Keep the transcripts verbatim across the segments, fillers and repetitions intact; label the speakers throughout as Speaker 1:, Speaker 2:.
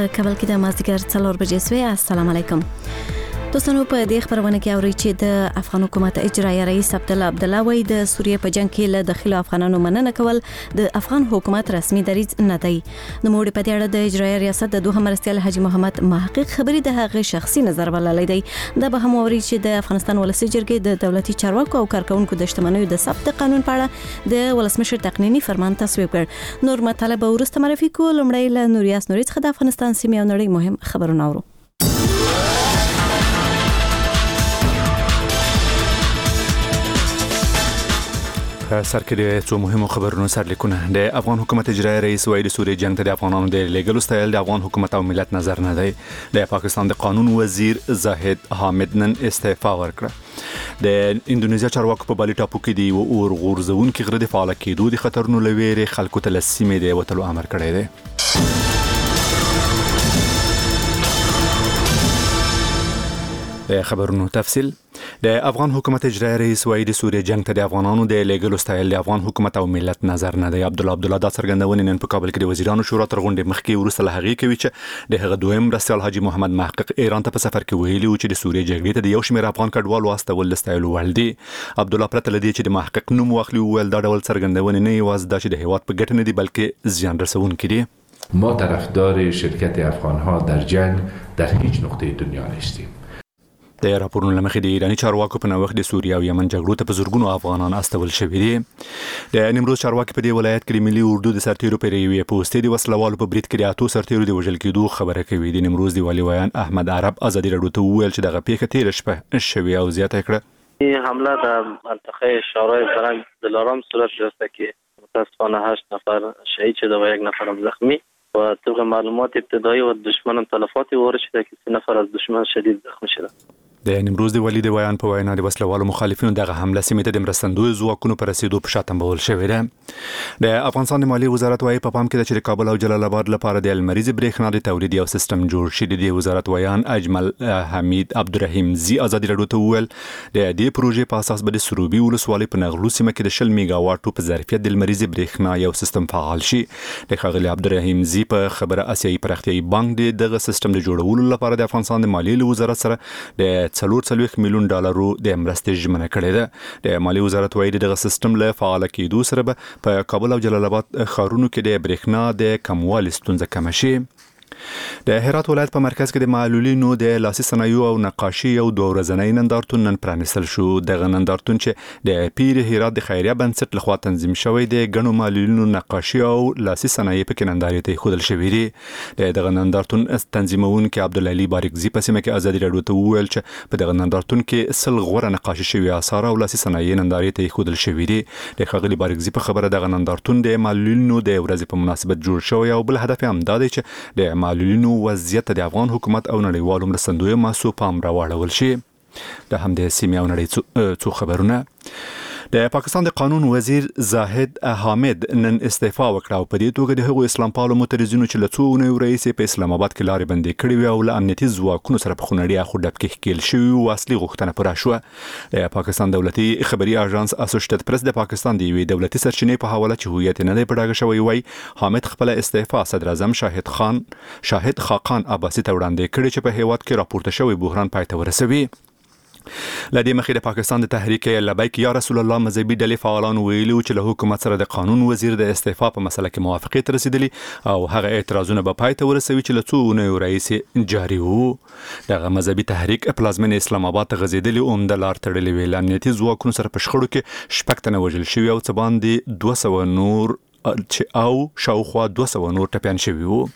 Speaker 1: په کابل کې د مازدیګر څلور بجې سوې. السلام علیکم دوستانو. په دې خبرونه کې اوري چې د افغان حکومت اجرایي رئیس عبدالله عبدالله وایي د سوریې په جنگ کې له داخلي افغانانو مننه کول د افغان حکومت رسمي دریځ نه دی. نو موږ په دې اړه د اجرایي ریاست د دوهم مرستیال حاجی محمد محقق خبري د هغه شخصي نظر بللی دی. دا به هم اوري چې د افغانستان ولسي جرګې د دولتي چارواکو او کارکونکو د شتمنیو د ثبت قانون په اړه د ولسمشر تقنینی فرمان تصویب کړ. نور مطالب ورسته معرفي کو. لومړی له نوریاس نوري څخه د افغانستان سیمې او نړۍ مهم خبرونه اورو.
Speaker 2: سرکړی څو مهمو خبرونو سرلیکونه. د افغان حکومت اجرایي رئیس وایي د سوریې جنگ ته د افغانانو د لیګلو ستایل د افغان حکومت او ملت نظر نه دی. د پاکستان د قانون وزیر زاهد حامد نن استعفا ورکړه. د اندونیزیا چارواکو په بالي ټاپو کې دی اور غورځونکي غره د فعال کېدو د خطرونو لويري خلکو ته لسیمې دی وتلو امر کړی دی. د خبرونو تفصیل. د افغان حکومت اجرایي رئیس وایي د سوریې جنگ ته د افغانانو د لیګلو ستایل د افغان حکومت او ملت نظر نه دی. عبدالله عبدالله دا څرګندونه نن په کابل کې د وزیرانو شورا تر غونډې مخکې وروسته له هغې کوي چې د هغه دویم مرستیال حاجی محمد محقق ایران ته په سفر کې ویلي و چې د سوریې جګړې ته د یو شمېر افغان کډوالو استول د ستایلو وړ دي. عبدالله پرته له دې چې د محقق نوم واخلي وویل دا ډول څرګندونه نه یوازې دا چې د هیواد په ګټه نه دي بلکې زیان رسونکي دي.
Speaker 3: ما طرفدار شرکت افغانها در جنگ در هیچ نقطه دنیا نیستیم.
Speaker 2: د راپورونو لمخې د ایرانی چارواکو په نوښت د سوریه او یمن جګړو ته په زورګونو افغانان استول شوي دي. د نیمروز چارواکي په دې ولایت کې د ملي اردو د سرتیرو پر یوې پوسټې د وسلوالو په برید کې د اتو سرتیرو د وژل کېدو خبره کوي. د نیمروز د والي ویان احمد عرب ازادي راډیو ته وویل چې دغه پیښه تېره شپه شوې او زیاته کړه.
Speaker 4: این حمله در منطقه شارای برنگ دلارام صورت گرفته که متاسفانه هشت نفر شهید شده و یک نفر زخمی و طبق معلومات ابتدایی و دشمن تلفاتی وارد شده که سه نفر از دشمن شدید زخمی شده.
Speaker 2: د نیمروز د والي د ویان په وینا د وسلوالو مخالفینو دغه حمله سیمې ته د مرستندوی ځواکونو پر رسیدو په شا تمبول شوې ده. د افغانستان د مالیې وزارت وايي په پام کې ده چې د کابل او جلال آباد لپاره د المریزي برېښنا د تولید یو سیستم جوړ شي. د وزارت ویان اجمل حمید عبدالرحیم زی ازادي راډیو ته وویل د دې پروژې په اساس به د سروبي ولسوالۍ په نغلو سیمه کې د شل میگا واټو په ظرفیت د المریزي برېښنا یو سیستم فعال شي. د ښاغلي عبدالرحیم زی په خبره اسیایي پراختیایي بانک د دغه سیستم د جوړولو لپاره د افغانستان د مالیې وزارت سره د څلور څلوېښت میلیون ډالرو د مرستې ژمنه کړې ده. د مالیې وزارت وايي دغه سیستم له فعال کېدو سره به په کابل او جلال آباد ښارونو کې د برېښنا د کموالي ستونزه کمه شي. د هرات ولایت په مرکز کې د معلولینو د لاسي صنایعو او نقاشي یو دوه ورځنی نندارتون نن پرانیستل شو. دغه نندارتون چې د پیر هرات د خیریه بنسټ لخوا تنظیم شوی د ګڼو معلولینو نقاشي او لاسي صنایع په کې نندارې ته ایښودل شوي دي. د دغه نندارتون تنظیمونکي عبدالعلي بارکزي په سیمه کې ازادي راډیو ته وویل چې په دغه نندارتون کې سل غوره نقاشي شوي اثار او لاسي صنایع نندارې ته ایښودل شوي دي. د ښاغلي بارکزي په خبره دغه نندارتون د معلولینو د ورځې په مناسبت جوړ شوی او بل هدف هم دا دی چې د معلولینو وضعیت د افغان حکومت او نړیوالو مرستندویو ماسو پام راواړول شي. د همدې سیمې او نړۍ څو خبرونه. د پاکستان د قانون وزیر زاهد حامد نن استعفا وکړه او په دې توګه د هغو اسلام پالو معترضینو چې له څو اونیو راهیسې په اسلام آباد کې لارې بندې کړې وې او له امنیتي ځواکونو سره په خونړي اخو ډب کې ښکېل شوي وو اصلي غوښتنه پوره شوه. د پاکستان دولتي خبري اژانس اسوسییټډ پریس د پاکستان د یوې دولتي سرچینې په حواله چې هویت نه دی په ډاګه شوی وایي حامد خپله استعفا صدر اعظم شاهد خان شاهد خاقان عباسي ته وړاندې کړې چې په هیواد کې راپورته شوی بحران پای ته ورسوي. لدې مخې د پاکستان د تحریک لبیک یا رسول الله مذهبي ډلې فعالان ویلي چې له حکومت سره د قانون وزیر د استعفا په مسله کې موافقت رسیدلی او هغه اعتراضونه به پای ته ورسوي چې له څو اونیو راهیسې جاري وو. دغه مذهبي تحریک پلازمینې اسلام آباد ته غځېدلې عمده لار تړلې وې. له امنیتي ځواکونو سره په شخړو کې شپږ تنه وژل شوي او څه باندې دوه سوه نور چې او شاوخوا دوه سوه نور ټپیان شوي وو.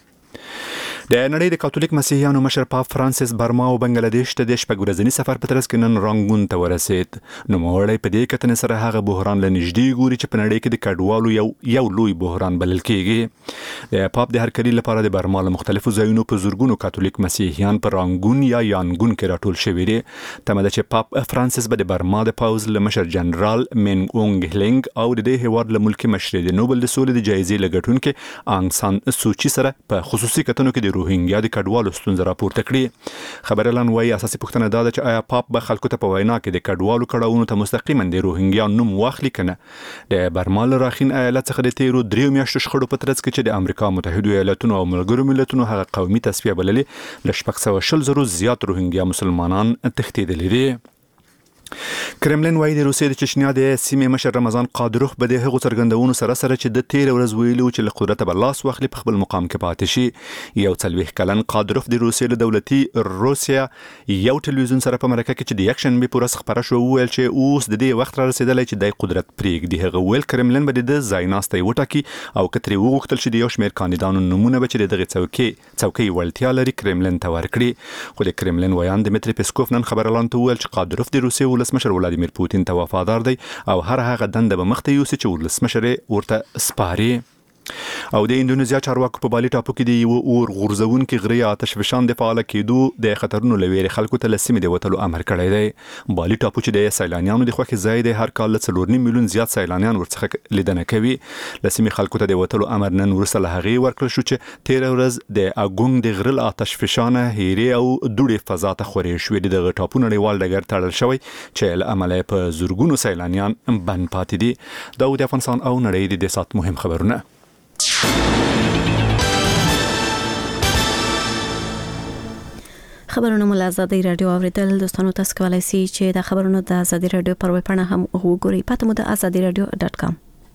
Speaker 2: د نړۍ د کاتولیک مسیحیانو مشر پاپ فرانسیس برما او بنگلاديش ته د شپږ ورځني سفر په ترڅ کې نن رانګون ته ورسید. نوموړی په دې کتنې سره هغه بحران له نږدې ګوري چې په نړۍ کې د کډوالو یو یو لوی بحران بلل کېږي. د پاپ د هرکلي لپاره د برما له مختلفو ځایونو په زورګونو کاتولیک مسیحیان په رانګون یا یانګون کې راټول شوي دي. تمه ده چې پاپ فرانسیس به د برما د پوځ له مشر جنرال مینګ اونګ هلینګ او د دې هیواد له ملکي مشر د نوبل د سولې د جایزې له ګټونکي آنګ سان سوچي سره په خصوصي کتنو کې د روهینګیا د کډوالو ستونزې راپورته کړې. خبر اعلان وايي اساسي پوښتنه دا ده چې آیا پاپ به خلکو ته په وینا کې د کډوالو کډاونو ته مستقیما د روهینګیا نوم واخلي کنه. د برما له راخین ایالت څخه د تیرو دریو میاشتو شخړو په ترڅ کې چې د امریکا متحده ایالاتونو او ملګرو ملتونو هغه قومي تصفیه بللې ل شپږ سوه شل زرو زیات روهینګیا مسلمانان تښتېدلي دي. کرملین وايي د روسیې د چچنیا د سیمې مشر رمضان قادروف به د هغو څرګندونو سره سره چې د تیر ورځ ویلو چې له قدرت به لاس واخلي په خپل مقام کې پاتې شي. یو څلوېښت کلن قادروف د روسیې له دولتي روسیا یو ټلویزیون سره په مرکه کې چې د یکشنبې په ورځ خبره شوه وویل چې اوس د دې وخت را رسېدلی چې د قدرت پرېږدي. هغه ویل کرملین به د ځای ناستی وټاکي او که ترې وغوښتل چې د یو شمېر کاندیدانو نومونه به چې د دغې څوکۍ څوکۍ وړتیا لري کرملین ته ورکړي. خو د کرملین ویان دمیتري پیسکوف نن خبر اعلان ته وویل چې قادروف د روسیې ولسمشر ولادیمیر پوتین ته وفادار دی او هر هغه دنده به مخته یوسي چې ولسمشر ورته سپاري. او د اندونیزیا چارواکو په بالي ټاپو کې د یو اور غورځونکي غرې آتش فشان د فعال کېدو د خطرونو له ویرې خلکو ته له سیمې د وتلو امر کړی دی. بالي ټاپو چې د سیلانیانو د خوښې ځای دی هر کال له څلور نیم میلیون زیات سیلانیان ورڅخه لیدنه کوي. له سیمې خلکو ته د وتلو امر نن وروسته له هغې ورکړل شو چې تېره ورځ د اګونګ د غره له آتش فشانه هیرې او دوړې فضا ته خورې شوې. د دغه ټاپو نړیوال ډګر تړل شوی چې له امله یې په زرګونو سیلانیان بند پاتې دي. دا د افغانستان او نړۍ د دې ساعت مهم خبرونه.
Speaker 1: خبرونه مو له ازادي رادیو اوریدل. دوستانو تاسو کولای شئ چې دا خبرونه د ازادي رادیو پر ویب پاڼه هم وګورئ. پته مو د ازادي رادیو ډاټ کام.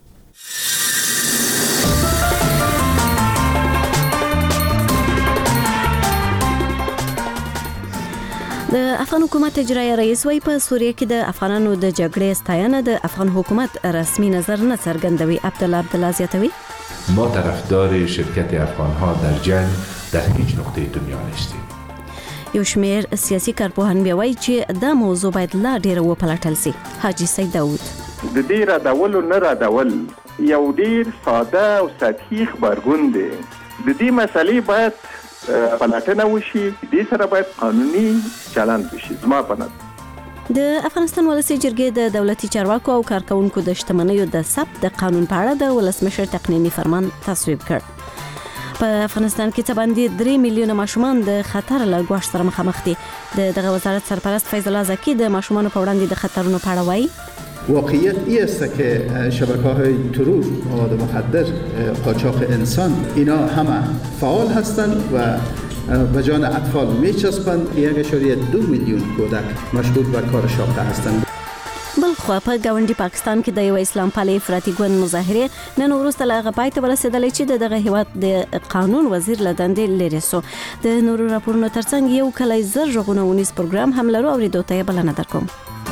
Speaker 1: د افغان حکومت اجرایي رئیس وایي په سوریه کې د افغانانو د جګړې ستاینه د افغان حکومت رسمي نظر نه څرګندوي. عبدالله عبدالله زیاتوي
Speaker 3: ما طرفدار شرکت افغانها در جنگ در هیچ نقطه دنیا نیستیم.
Speaker 1: یو شمیر سیاسي کارپوهان بیا وایي چې دا موضوع باید لا ډېر وپلټل شي. حاجي سید داود
Speaker 5: د دې ردول نه ردول یو ډېر ساده او سطحي خبرګون دی. د دې مسلې باید پلټنه وشي، دې سره باید قانوني چلند وشي. زما په نظر
Speaker 1: د افغانستان ولسی جرګې د دولتي چارواکو او کارکونکو د شتمنیو د ثبت د قانون په اړه د ولسمشر تقنینی فرمان تصویب کړ. په افغانستان کې څه باندې درې میلیونه ماشومان د خطر له ګواښ سره مخامخ دي. د دغه وزارت سرپرست فیض الله زکی د ماشومانو په وړاندې د خطرونو په اړه وایي
Speaker 6: واقعیت این است که شبکه‌های ترور، مواد مخدر، قاچاق انسان اینا همه فعال هستند و به جان اطفال میچسبند. یک اشاریه دو میلیون کودک مشغول به کار شاقه هستند.
Speaker 1: بلخوا په ګاونډي پاکستان کې د یو اسلام پالي افراطي ګوند مظاهره نن وروسته له هغه پای ته ورسېدلې چې دغه هیواد د قانون وزیر له دندې لرې سو. د نورو راپورونو ترڅنګ یو کلی زر ژغونه ونیس پروګرام هم لرو اورېدو ته یې بلنه درکوم.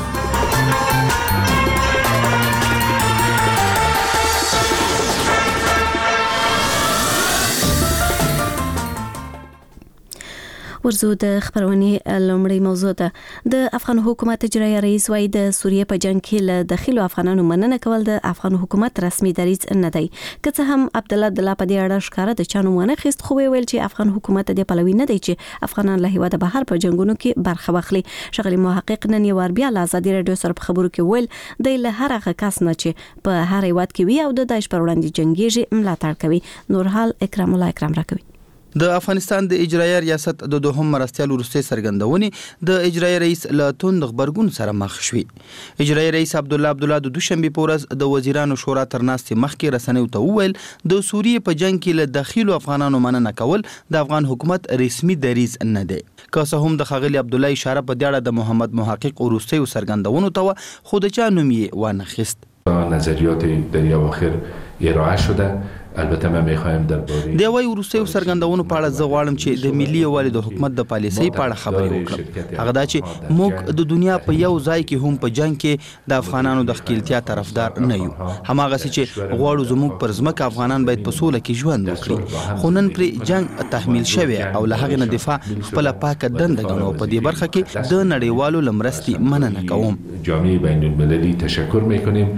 Speaker 1: ورزو د خبرونې لومړی موضوع ده. د افغان حکومت اجرایي رئیس وايي د سوریه په جنگ کې له داخلو افغانانو مننه کول د افغان حکومت رسمي دریځ نه دی. که څه هم عبدالله عبدالله په دې اړه ښکاره د چانو ونه خست، خو ویل چې افغان حکومت د پلوي نه دی چې افغانان له هیواده بهر په جنگونو کې برخه واخلي. شغلي محقق نن یو بیا له ازادي رادیو سره په خبرو کې ویل د له هر هغه کس نه چې په هر هیواد کې وي او د داعش پر وړاندې جنگيږي ملاتړ کوي. نورحال اکرام الله اکرام راکوي.
Speaker 7: د افغانستان د اجرایي ریاست د دوهم مرستیال وروستي سرګندونې د اجرایي رئیس له توند خبرګون سره مخ شوې. اجرایي رئیس عبدالله عبدالله د دوشنبه په ورځ د وزیرانو شورا تر ناستې مخکې رسنیو ته وویل د سوریې په جنگ کې له داخلو افغانانو مننه کول د افغان حکومت رسمي دریځ نه دی. که څه هم د ښاغلي عبدالله اشاره په دې اړه د محمد محقق وروستي سرګندونو ته و، خو د چا نوم یې وانخیست.
Speaker 3: نظریات در اواخر ارائه شده. البته ما میخوایم درباره
Speaker 7: دی وای وروستي سرګندونو په اړه زه غواړم چې د ملي یووالي د حکومت د پالیسۍ په اړه خبرې وکړم. هغه دا چې موږ د دنیا په یو ځای کې هم په جنگ کې د افغانانو د ښکیلتیا طرفدار نه یو. هماغسې چې غواړو زموږ پر ځمکه افغانان باید په سوله کې ژوند وکړي، خو نن پرې جنگ تحمیل شوی او له هغې نه دفاع خپله پاکه دنده ګڼو. په دې برخه کې د نړیوالو له مرستې مننه کوم.
Speaker 3: جامعه بین المللي تشکر میکنیم.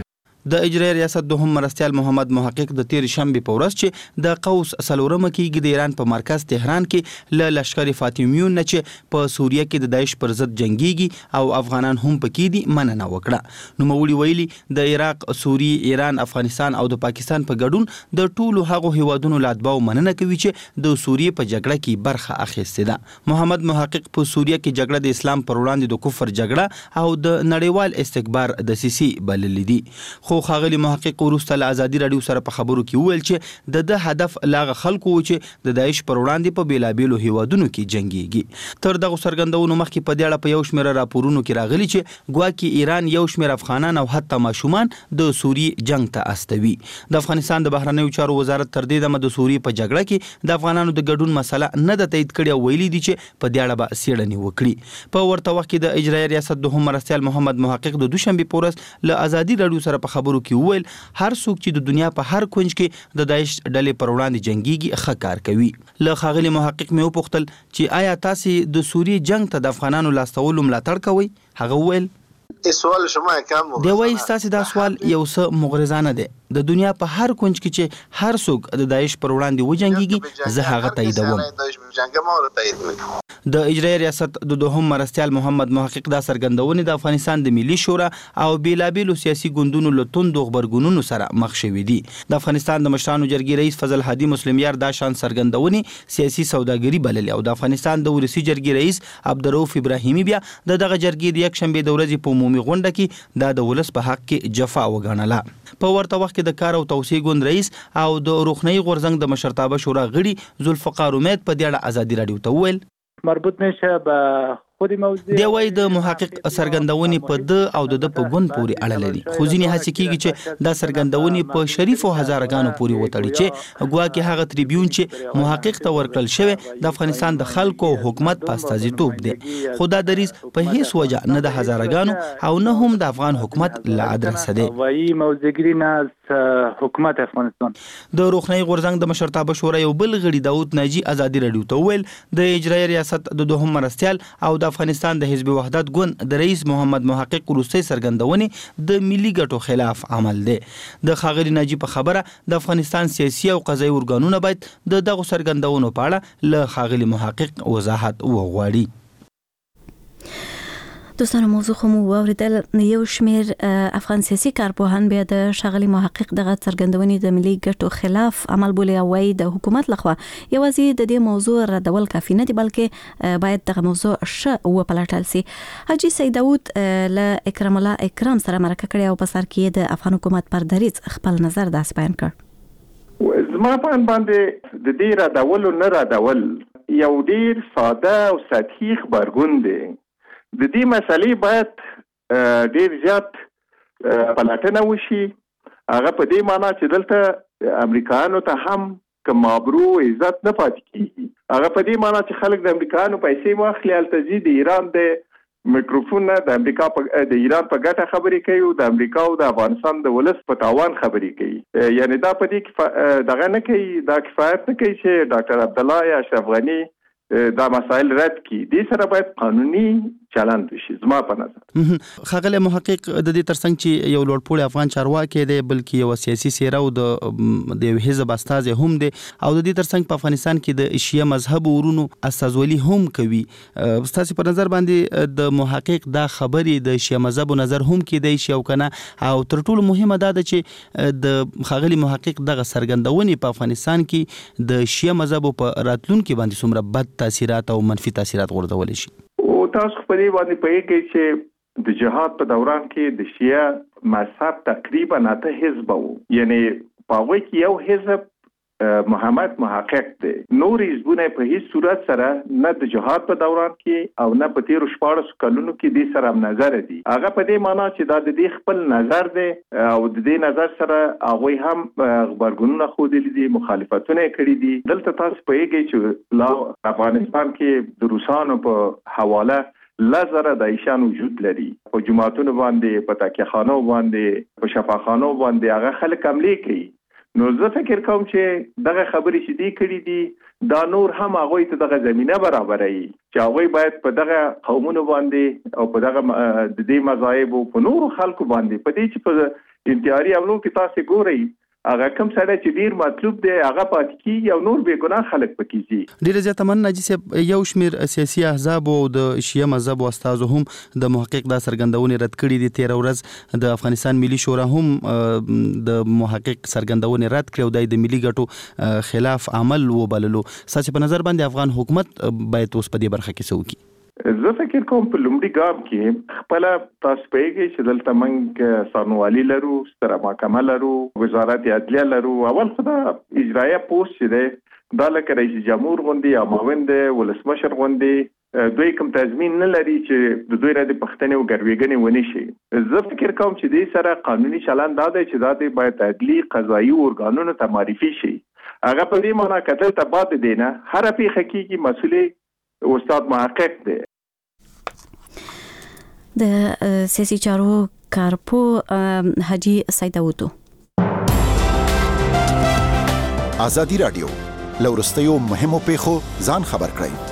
Speaker 7: د اجرایي ریاست دوهم مرستیال محمد محقق د تیر شنبه په ورځ چې د قوس څلورمه کېږي د ایران په مرکز تهران کې له لشکري فاطمیون نه چې په سوریه کې د داعش پر ضد جنگيږي او افغانان هم پکې دي مننه وکړه. نو مولي ویلي د عراق، سوریه، ایران، افغانستان او د پاکستان په ګډون د ټولو هغو هیوادونو لاتباو مننه کوي چې د سوریه په جګړه کې برخه اخیستې ده. محمد محقق په سوریه کې جګړه د اسلام پر وړاندې د کفر جګړه او د نړیوال استکبار د سیسي بللې دي. خو ښاغلي محقق وروسته له ازادي راډیو سره په خبرو کې وویل چې د د هدف لاغه خلکو و چې د داعش پر وړاندې په بیلابیلو هیوادونو کې جنگيږي. تر دغه څرګندونو مخکې په دې اړه په یو شمېر راپورونو کې راغلي چې ګواکې ایران یو شمېر افغانان او حتی ماشومان د سوریې جنگ ته استوي. د افغانستان د بهرنیو چارو وزارت تر دې دمه د سوریې په جګړه کې د افغانانو د ګډون مسله نه ده تایید کړې او ویلي دي چې په دې اړه به څېړنې وکړي. په ورته وخت کې د اجرایي ریاست دوهم مرستیال محمد محقق د دوشنبه په ورځ له ازادي راډیو سره په خبرو کې وویل هر څوک چې د دنیا په هر کونج کې د داعش ډلې پر وړاندې جنگيږي ښه کار کوي. له ښاغلي محقق مې وپوښتل چې آیا تاسو د سوریې جنگ ته د افغانانو لاستولو ملاتړ کوئ؟ هغه وویل
Speaker 8: سوال شما کم
Speaker 7: دی وایي ستاسو دا سوال یو څه مغرضانه دی. د دنیا په هر کونج کې چې هر څوک د داعش پر وړاندې وجنګيږي زه هغه تاییدوم. د اجرایي ریاست د دوهم مرستیال محمد محقق دا څرګندونې د افغانستان د ملي شورا او بیلابیلو سیاسي ګوندونو له توندو غبرګونونو سره مخ شوي دي. د افغانستان د مشرانو جرګې رئیس فضل هادي مسلم یار دا شان څرګندونې سیاسي سوداګري بللې او د افغانستان د ولسی جرګې رئیس عبدالرؤف ابراهیمي بیا د دغه جرګې د یک شنبه د ورځې په عمومي غونډه کې دا د ولس په حق کې جفا وګڼله. په ورته وخت کې د کار او توسعې ګوند رئیس او د روخنۍ غورځنګ د مشرتابه شورا غړي ذوالفقار امید په دې اړه ازادي راډیو ته وویل
Speaker 9: مربوط میشه به خود موضوع
Speaker 7: دی وای د محقق څرګندونې په د او د په ګوند پورې اړه لري. خو ځینې هڅې کیږي چې دا څرګندونې په شریفو هزارګانو پورې وتړي چې ګواکې هغه تریبیون چې محقق ته ورکړل شوی د افغانستان د خلکو او حکومت په استازیتوب دی. خو دا دریز په هیڅ وجه نه د هزارګانو او نه هم د افغان حکومت له ادرس دی.
Speaker 9: وایي موضوعګری نه حکومت افغانستان
Speaker 7: د روخنۍ غورځنګ د مشرتابه شورا یو بل غړي داود ناجی ازادي راډیو ته ویل د اجرایي ریاست د دوهم مرستیال او د افغانستان د حزب وحدت ګوند د رئیس محمد محقق وروستۍ څرګندونې د ملي ګټو خلاف عمل دی. د ښاغلي ناجی په خبره د افغانستان سیاسي او قضایي ارګانونه باید د دغه څرګندونو په اړه له ښاغلي محقق وضاحت وغواړي.
Speaker 1: دوستانو موضوع خو مو واوریدل. یو شمیر افغان سیاسي کارپوهان بیا د ښاغلي محقق دغه څرګندونې د ملي ګټو خلاف عمل بولي او وايي د حکومت لخوا یوازې د دې موضوع ردول کافي نه دي بلکې باید دغه موضوع ښه وپلټل سي. حاجي سید داود له اکرام الله اکرام سره مرکه کړې او په سر کې د افغان حکومت پر دریځ خپل نظر داس بیان کړ.
Speaker 5: زما په باندې د دې ردول نه ردول یو ډیر ساده او سطحي خبرګون دی. د دې مسلې باید ډیر زیات پلټنه وشي. هغه په دې معنی چې دلته امریکایانو ته هم که مابرو عزت نه پاتې کیږي. هغه په دې معنی چې خلک د امریکایانو پیسې واخلي هلته ځي د ایران د میکروفون نه د امریکا په د ایران په ګټه خبرې کوي او د امریکا او د افغانستان د ولس په تاوان خبرې کوي. یعنی دا په دې کې دغه نه کوي، دا کفایت نه کوي چې ډاکټر عبدالله یا اشرف غني دا مسائل رد کی. دې سره باید قانوني چلند وشي زما په نظر.
Speaker 7: ښاغلی محقق د دې ترڅنګ چې یو لوړپوړی افغان چارواکي دی بلکې یو سیاسي څیره او د د حزب استازی هم دی او د دې ترڅنګ په افغانستان کې د شیعه مذهب ورونو استازولي هم کوي. ستاسو په نظر باندې د محقق دا خبرې د شیعه مذهب نظر هم کې دی شي او کنه او تر ټولو مهمه دا ده چې د ښاغلي محقق دغه څرګندونې په افغانستان کې د شیعه مذهب په راتلونکي باندې څومره بد تاثیرات او منفي تاثیرات غورځولی شي.
Speaker 5: او تاسو په دې باندې پوهیږئ چې د جهاد په دوران کې د شیعه مذهب تقریبا اته حزب وو. یعنی په هغوی کې یو حزب محمد محقق دی. نور حزبونه په هیڅ صورت سره نه د جهاد په دوران کې او نه په تیرو شپاړسو کلونو کې دې سره هم نظر دي. هغه په دې معنی چې دا د دې خپل نظر دی او د دې نظر سره هغوی هم غبرګونونه ښودلي دي، مخالفتونه یې کړي دي. دلته تاسو پوهیږئ چې لا افغانستان کې د روسانو په حواله لزره دایشان وجود لري. په جماعتونو باندې، په تکیهخانو باندې، په شفاخانو باندې هغه خلک حملې کوي. نو زه فکر کوم چې دغه خبرې چې دی کړي دي دا نور هم هغوی ته دغه زمینه برابروي چې هغوی باید په دغه قومونو باندې او په دغه د دې مذاهب او په نورو خلکو باندې په دې چې په انتحاري حملو کې تاسو ګورئ هغه کوم سړی چې ډیر مطلوب دی هغه پاتې کیږي او نور بې ګناه خلک پکې دي.
Speaker 7: ډیره زیاته مننه چې یو شمیر سیاسي احزاب او د شیعه مذهب استادو هم د محقق دا سرګندونې رد کړې دي. تیر ورځ د افغانستان ملي شورا هم د محقق سرګندونې رد کړې او د ملي ګټو خلاف عمل وبللو. سچ په نظر باندې افغان حکومت باید اوس په دې برخه کې څه وکړي؟
Speaker 5: زه فکر کوم په لومړي ګام کې خپل تاسو پیږي چې دلته موږ سانوالي لرو، ستره محکمه لرو، وزارت عدلیه لرو. اول خدا اجرایه پوسټ دی دا لکه رئیس جمهور غوندي یا معاون دی ولسمشر غوندي دوی کوم تضمین نه لري چې د دوی را د پښتنې او ګرویګنې ونی شي. زه فکر کوم چې دې سره قانوني چلند دا دی چې دا د باید عدلي قضایي ارګانونو ته معرفي شي. هغه په دې معنی کتل ته باد دی نه هر پیښه کېږي مسؤلې استاد محقق دی.
Speaker 1: د سیاسي چارو کارپو حاجی سید اوتو.
Speaker 10: ازادي رادیو لورستیو مهمو پیښو ځان خبر کړئ.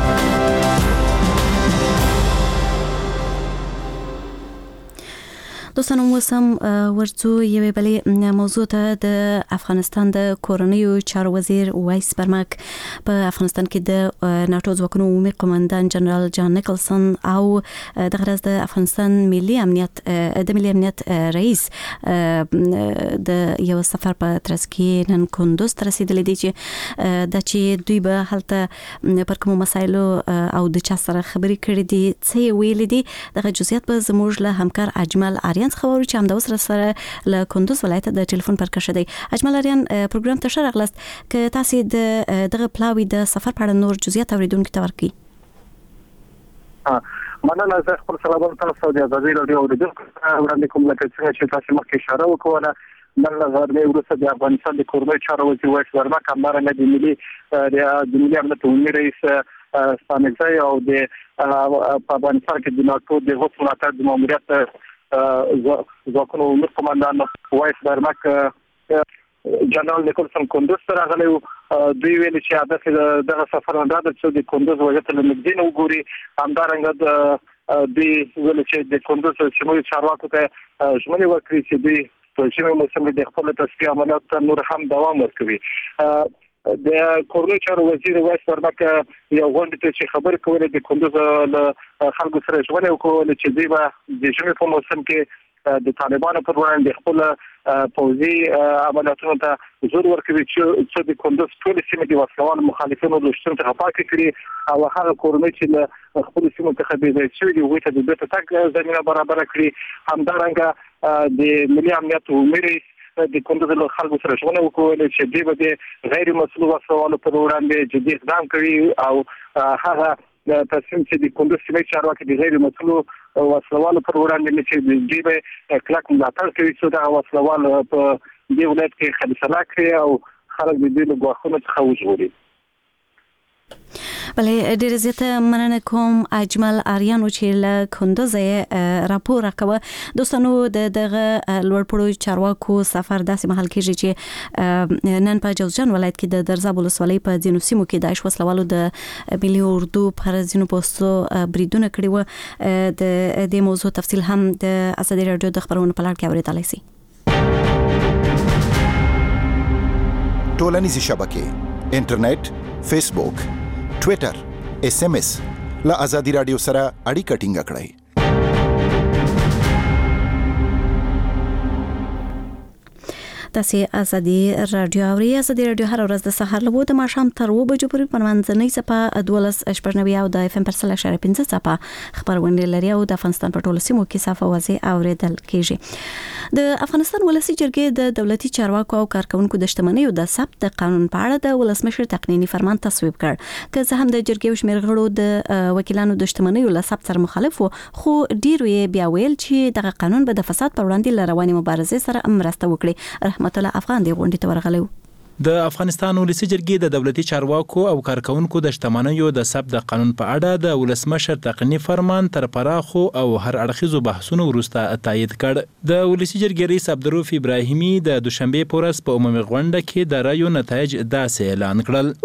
Speaker 1: دوستانو موسم ورڅو یوې بلې موضوع ته د افغانستان د کورنیو چارو وزیر وایس برمک په افغانستان کې د ناتو ځواکونو عمومي قومندان جنرال جان نیکلسن او د غرض د افغانستان ملي امنیت د ملي امنیت رئیس د یو سفر په ترڅ کې نن کندوز ته رسیدلي دي چې د چې دوی به هلته پر کوم مسایلو او د چا سره خبرې کړې دي څه ویلي دي. دغه جزئیات به زموږ له همکار اجمل آریان خبرو چې هم د وسره سره له کندوز ولایت د ټلیفون پر کښه دی. اجمل آریان پروګرام ته ښه راغلاست. که تاسو د دغه پلاوی د سفر په اړه نور جزئیات اوریدونکو ته ورکړئ.
Speaker 11: مننه. زه خپل سلامونه تاسو د ازادي رادیو اوریدونکو ته وړاندې کوم لکه څنګه چې تاسو مخکې اشاره وکړه. نن غرمه وروسته د افغانستان د کورنیو چارو وزیر وایس برمک همدارنګه د ملي د ملي امنیت عمومي رئیس ستانکزی او د په افغانستان کې د ناتو د حکومت ملاتړ د ماموریت ځواکونو عمومي قومندان وایس برمک جنرال نیکلسن کندوز ته راغلی و. دوی ویل چې هدف دغه سفر نه ده چې د کندوز وضعیت له نږدې نه وګوري. همدارنګه د دوی ویل چې د کندوز سیمې چارواکو ته ژمنې وکړي چې دوی په ژمي موسم کې د خپل تصفیه عملیات نور هم دوام ورکوي. د کورنیو چارو وزیر وایس برمک یو غونډه ته چې خبرې کولې د کندوز له خلکو سره ژمنې وکړې چې دوی به د ژمي په موسم کې د طالبانو پر وړاندې خپل پوځي عملیاتونو ته زور ورکوي چې د کندوز ټول سیمې د وسلوالو مخالفینو له شتون څخه پاکې کړي او هغه کورنۍ چې له خپل سیمو څخه بې ځایه شوي دي هغوی ته د بیرته تګ زمینه برابره کړي. همدارنګه د ملي امنیت عمومي رئیس د کندوز له خلکو سره ژمنه وکړه چې دوی به د غیر مسؤلو وسلوالو پر وړاندې جدي اقدام کوي او هغه تصمیم چې د کندوز سیمې چارواکي د غیر مسؤلو وسلوالو پر وړاندې چې دوی به کلک ملاتړ کوي چې دا وسلوال په دې ولایت کې خبرسلا کړي او خلک د دې له ګواښونو څخه وژغوري.
Speaker 1: بله ډیره زیاته مننه کوم اجمل آریانو چې له کندوز راپور راکوه. دوستانو د دغه لوړپوړو چارواکو سفر داسې مهال کېږي چې نن په جوزجان ولایت کې د درزاب ولسوالۍ په ځینو سیمو کې داعش وسلوالو د ملي اردو پر ځینو پوستو بریدونه کړي وو. د دې موضوع تفصیل هم د ازادي رادیو د خبرونو په لړ کې اورېدلای شئ.
Speaker 10: ټولنیزې شبکې انټرنیټ، فیسبوک، ټویټر، اس ام اس له ازادي رادیو سره اړیکه ټینګه کړئ.
Speaker 1: تاسو ازادي رادیو اوري. ازادي رادیو هر ورځ د سهار له وو د ماښام تر و بجو پورې په منځنۍ صفه دولس شپږ او د اف ام پر سل اشاره پنځه صفه خبرونه لري او د افغانستان په ټولو سیمو کې صفه واضح اوریدل کیږي. د افغانستان ولسی جرګې د دولتي چارواکو او کارکونکو د شتمنیو د ثبت د قانون په اړه د ولسمشر تقنینی فرمان تصویب کړ. که څه هم د جرګې شمیر غړو د وکیلانو د شتمنیو له ثبت سره مخالف وو، خو ډیر یې بیا ویل چې دغه قانون به د فساد پر وړاندې لرواني مبارزې سره مرسته وکړي. رحمت الله افغان دی غونډې ته ورغلی.
Speaker 12: د افغانستان ولسی جرګې د دولتي چارواکو او کارکونکو د شتمنیو د ثبت د قانون په اړه د ولسمشر تقنینی فرمان تر پراخو او هر اړخیزو بحثونو وروسته تایید کړ. د ولسی جرګې رئیس عبدالرؤف ابراهیمي د دوشنبه په ورځ په عمومي غونډه کې د رایو نتایج داسې اعلان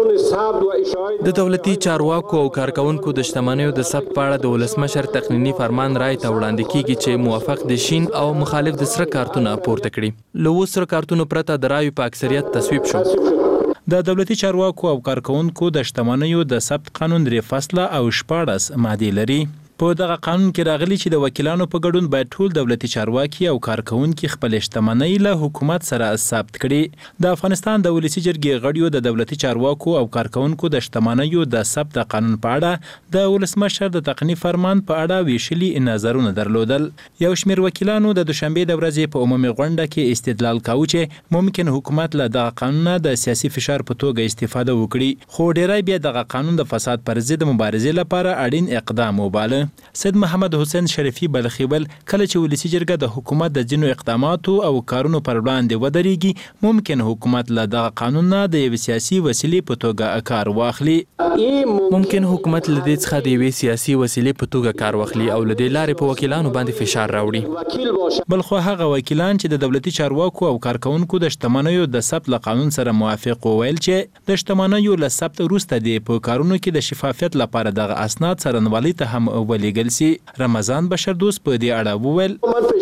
Speaker 12: کړل.
Speaker 13: د دولتي چارواکو او کارکونکو د شتمنیو د ثبت په اړه د ولسمشر تقنینی فرمان رای ته وړاندې کیږي چې موافق د شین او مخالف د سره کارتونه پورته کړي. له اوس سره کارتونو پرته د رایو په اکثریت تصویب شو.
Speaker 12: د دولتي چارواکو او کارکونکو د شتمنیو د ثبت قانون درې فصله او شپاړس مادې لري. په دغه قانون کې راغلي چې د وکیلانو په ګډون باید ټول دولتي چارواکي او کارکونکي خپل شتمنۍ له حکومت سره ثبت کړي. د افغانستان د ولسی جرګې غړیو د دولتي چارواکو او کارکونکو د شتمنیو د ثبت قانون په اړه د ولسمشر د تقنینی فرمان په اړه ویشلي نظرونه درلودل. یو شمېر وکیلانو د دوشنبه د ورځې په عمومي غونډه کې استدلال کاوه چې ممکن حکومت له دغه قانون د سیاسي فشار په توګه استفاده وکړي، خو ډیری بیا دغه قانون د فساد پر ضد مبارزې لپاره اړین اقدام وباله. سید محمد حسین شریفي بلخیول کله چې ولسی جرګه د حکومت د ځینو اقداماتو او کارونو پر وړاندې ودرېږي، ممکن حکومت له دغه قانون نه د یوې سیاسي وسیلې په توګه کار واخلي.
Speaker 13: ممکن حکومت له دې څخه د یوې سیاسي وسیلې په توګه کار واخلي او له دې لارې په وکیلانو باندې فشار راوړي.
Speaker 12: بلخو هغه وکیلان چې د دولتي چارواکو او کارکونکو د شتمنیو د ثبت له قانون سره موافق وویل چې د شتمنیو له ثبت وروسته د په کارونو کې د شفافیت لپاره دغه اسناد څارنوالۍ ته هم ولېږل سي. رمضان بشردوست په دې اړه وویل: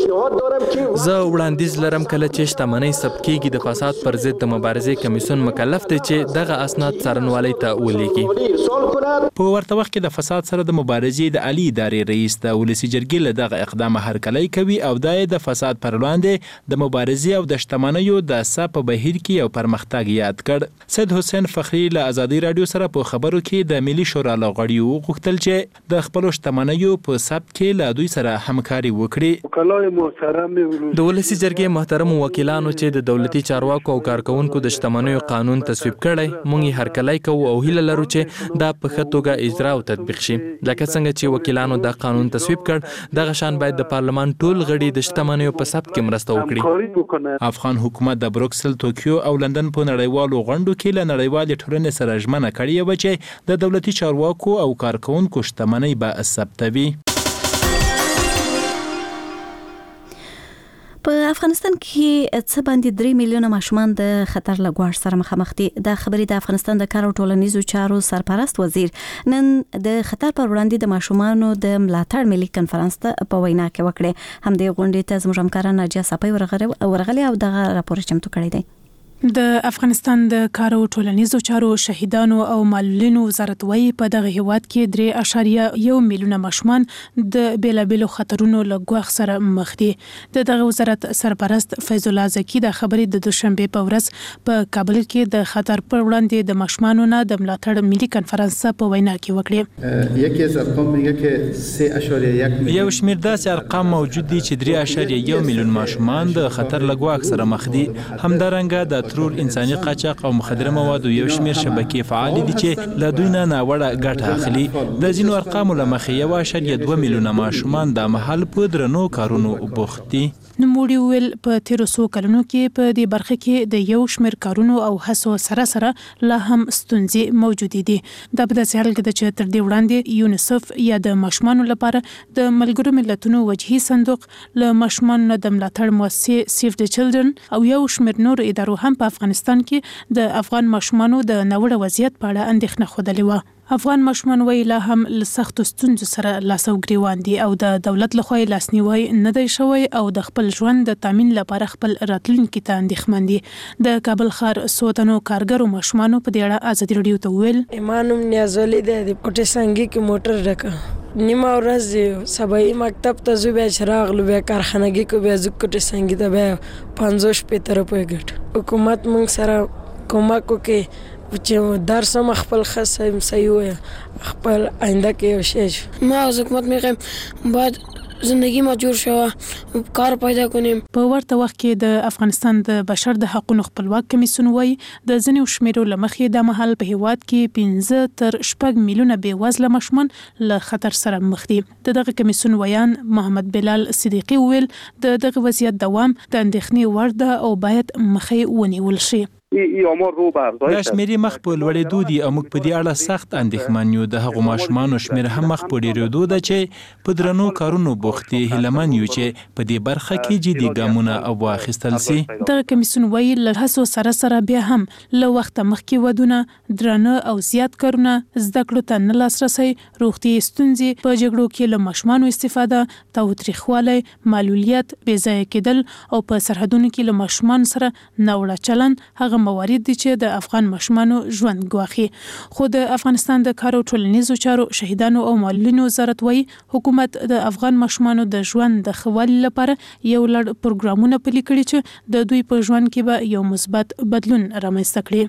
Speaker 13: زه وړاندیز لرم کله چې شتمنۍ ثبت کیږي د فساد پر ضد د مبارزې کمیسیون مکلف دی چې دغه اسناد څارنوالۍ ته ولېږي.
Speaker 12: په ورته وخت کې د فساد سره د مبارزې د عالی ادارې رئیس د ولسی جرګې له دغه اقدام هرکلی کوي او دا د فساد پر وړاندې د مبارزې او د شتمنیو د ثبت په بهیر کې یو پرمختګ یاد کړ. سید حسین فخری له آزادۍ رادیو سره په خبرو کې د ملي شورا له غړیو وغوښتل چې د خپلو شتمنیو په ثبت کې له دوی سره همکاري وکړي.
Speaker 13: د ولسی جرګې محترم وکیلانو چې د دولتي چارواکو او کارکونکو د شتمنیو قانون تصویب کړی، موږ یې هرکلی کوو او هیله لرو چې دا په ښه توګه اجرا او تطبیق شي. لکه څنګه چې وکیلانو دا قانون تصویب کړ، دغه شان باید د پارلمان ټول غړي د شتمنیو په ثبت کې مرسته وکړي.
Speaker 12: افغان حکومت د بروکسل، توکیو او لندن په نړیوالو غونډو کې له نړیوالې ټولنې سره ژمنه کړې وه چې د دولتي چارواکو او کارکونکو شتمنۍ به ثبتوي.
Speaker 1: په افغانستان کې څه باندې درې میلیونه ماشومان د خطر له ګواښ سره مخامخ دي. دا خبرې د افغانستان د کار او ټولنیزو چارو سرپرست وزیر نن د خطر پر وړاندې د ماشومانو د ملاتړ ملي کنفرانس ته په وینا کې وکړه. همدې غونډې ته زموږ همکار ناجیه صافی ورغلې او دغه راپور چمتو کړی دی.
Speaker 14: د افغانستان د کار او ټولنیزو چارو شهیدانو او معلولینو وزارت وايي په دغه هیواد کې درې اعشاریه یو میلیونه ماشومان د بیلابیلو خطرونو له ګواښ سره مخ دي. د دغه وزارت سرپرست فیض الله زکی د خبرې د دوشنبه په ورځ په کابل کې د خطر پر وړاندې د ماشومانو نه د ملاتړ ملي کنفرانس په وینا کې وکړي.
Speaker 6: یکی از ارقام میگه که سه اعشاریه یک میلیون
Speaker 12: یو شمېر داسې ارقام موجود دي چې درې اعشاریه یو میلیون ماشومان د خطر له ګواښ سره مخ دي. همدارنګه د ترور، انساني قاچاق او مخدره موادو یو شمېر شبکې فعال دي چې له دوی نه ناوړه ګټه اخلي. د ځینو ارقامو له مخې یو اعشاریه دوه میلیونه ماشومان د مهال په درنو کارونو بوخت دي.
Speaker 14: نوموړي ویل په تیرو څو کلونو کې په دې برخه کې د یو شمېر کارونو او هڅو سره سره لا هم ستونزې موجودې دي. دا په داسې حال کې ده چې تر دې وړاندې یونیسف یا د ماشومانو لپاره د ملګرو ملتونو وجهي صندوق، له ماشومانو د ملاتړ مؤسسې سیف د چلډرن او یو شمېر نور ادارو هم په افغانستان کې د افغان ماشومانو د ناوړه وضعیت په اړه اندېښنه ښودلې وه. افغان ماشومان وایي لا هم له سختو ستونزو سره لاس او ګریوان دي او د دولت لخوا یې لاسنیوی نه دی شوی او د خپل ژوند د تامین لپاره خپل راتلونکي ته اندېښمن دي. د کابل ښار څو تنو کارګرو ماشومانو په دې اړه ازادي راډیو ته وویل:
Speaker 15: ایمانم نیازولې ده د کوټې څنګه کې موټر ډکه نیمه ورځ سبای مکتب ته زو بیا چراغ لو بیا کارخانګي کو بیا زو کوټې څنګه ته بیا پنځوس پېتر په ګټ حکومت مونږ سره کومک وکي چې درس هم خپل خاصه صحیح وي خپل آینده کې شې
Speaker 16: ما از حکومت میگم بعد زندگی ما جوړ شوه کار پیدا کنیم.
Speaker 14: په ورته وخت کې د افغانستان د بشر د حقوقو خپلواک کمیسیون وایي د ځینو شمیرو لمخې د محل په هیواد کې پنځه تر شپږ میلیونه بې وزله ماشومان له خطر سره مخ دي. دغه کمیسیون ویان محمد بلال صدیقي ویل د دغه وضعیت دوام د اندېښنې وړ ده او باید مخې ونیول شي.
Speaker 9: ای آمار رو به افزایش
Speaker 12: دا شمیرې مخ په لوړېدو دي او موږ په دې اړه سخت اندېښمن یو. د هغو ماشومانو شمېر هم مخ په ډېرېدو ده چې په درنو کارونو بوخت دي. هیلهمن یو چې په دې برخه کې جدي ګامونه واخیستل سي.
Speaker 14: دغه کمیسیون وایي له هڅو سره سره بیا هم له وخته مخکې ودونه، درانه او زیات کارونه، زده کړو ته نه لاسرسی، روغتیایي ستونزې، په جګړو کې له ماشومانو استفاده، تاوتریخوالی، معلولیت، بې ځایه کېدل او په سرحدونو کې له ماشومانو سره ناوړه چلند هغه موارد دي چې د افغان ماشومانو ژوند ګواخي. خو د افغانستان د کار او ټولنیزو چارو شهیدانو او معلولینو وزارت وایي حکومت د افغان ماشومانو د ژوند د ښه والي لپاره یو لړ پروګرامونه پلي کړي چې د دوی په ژوند کې به یو مثبت بدلون رامنځته کړي.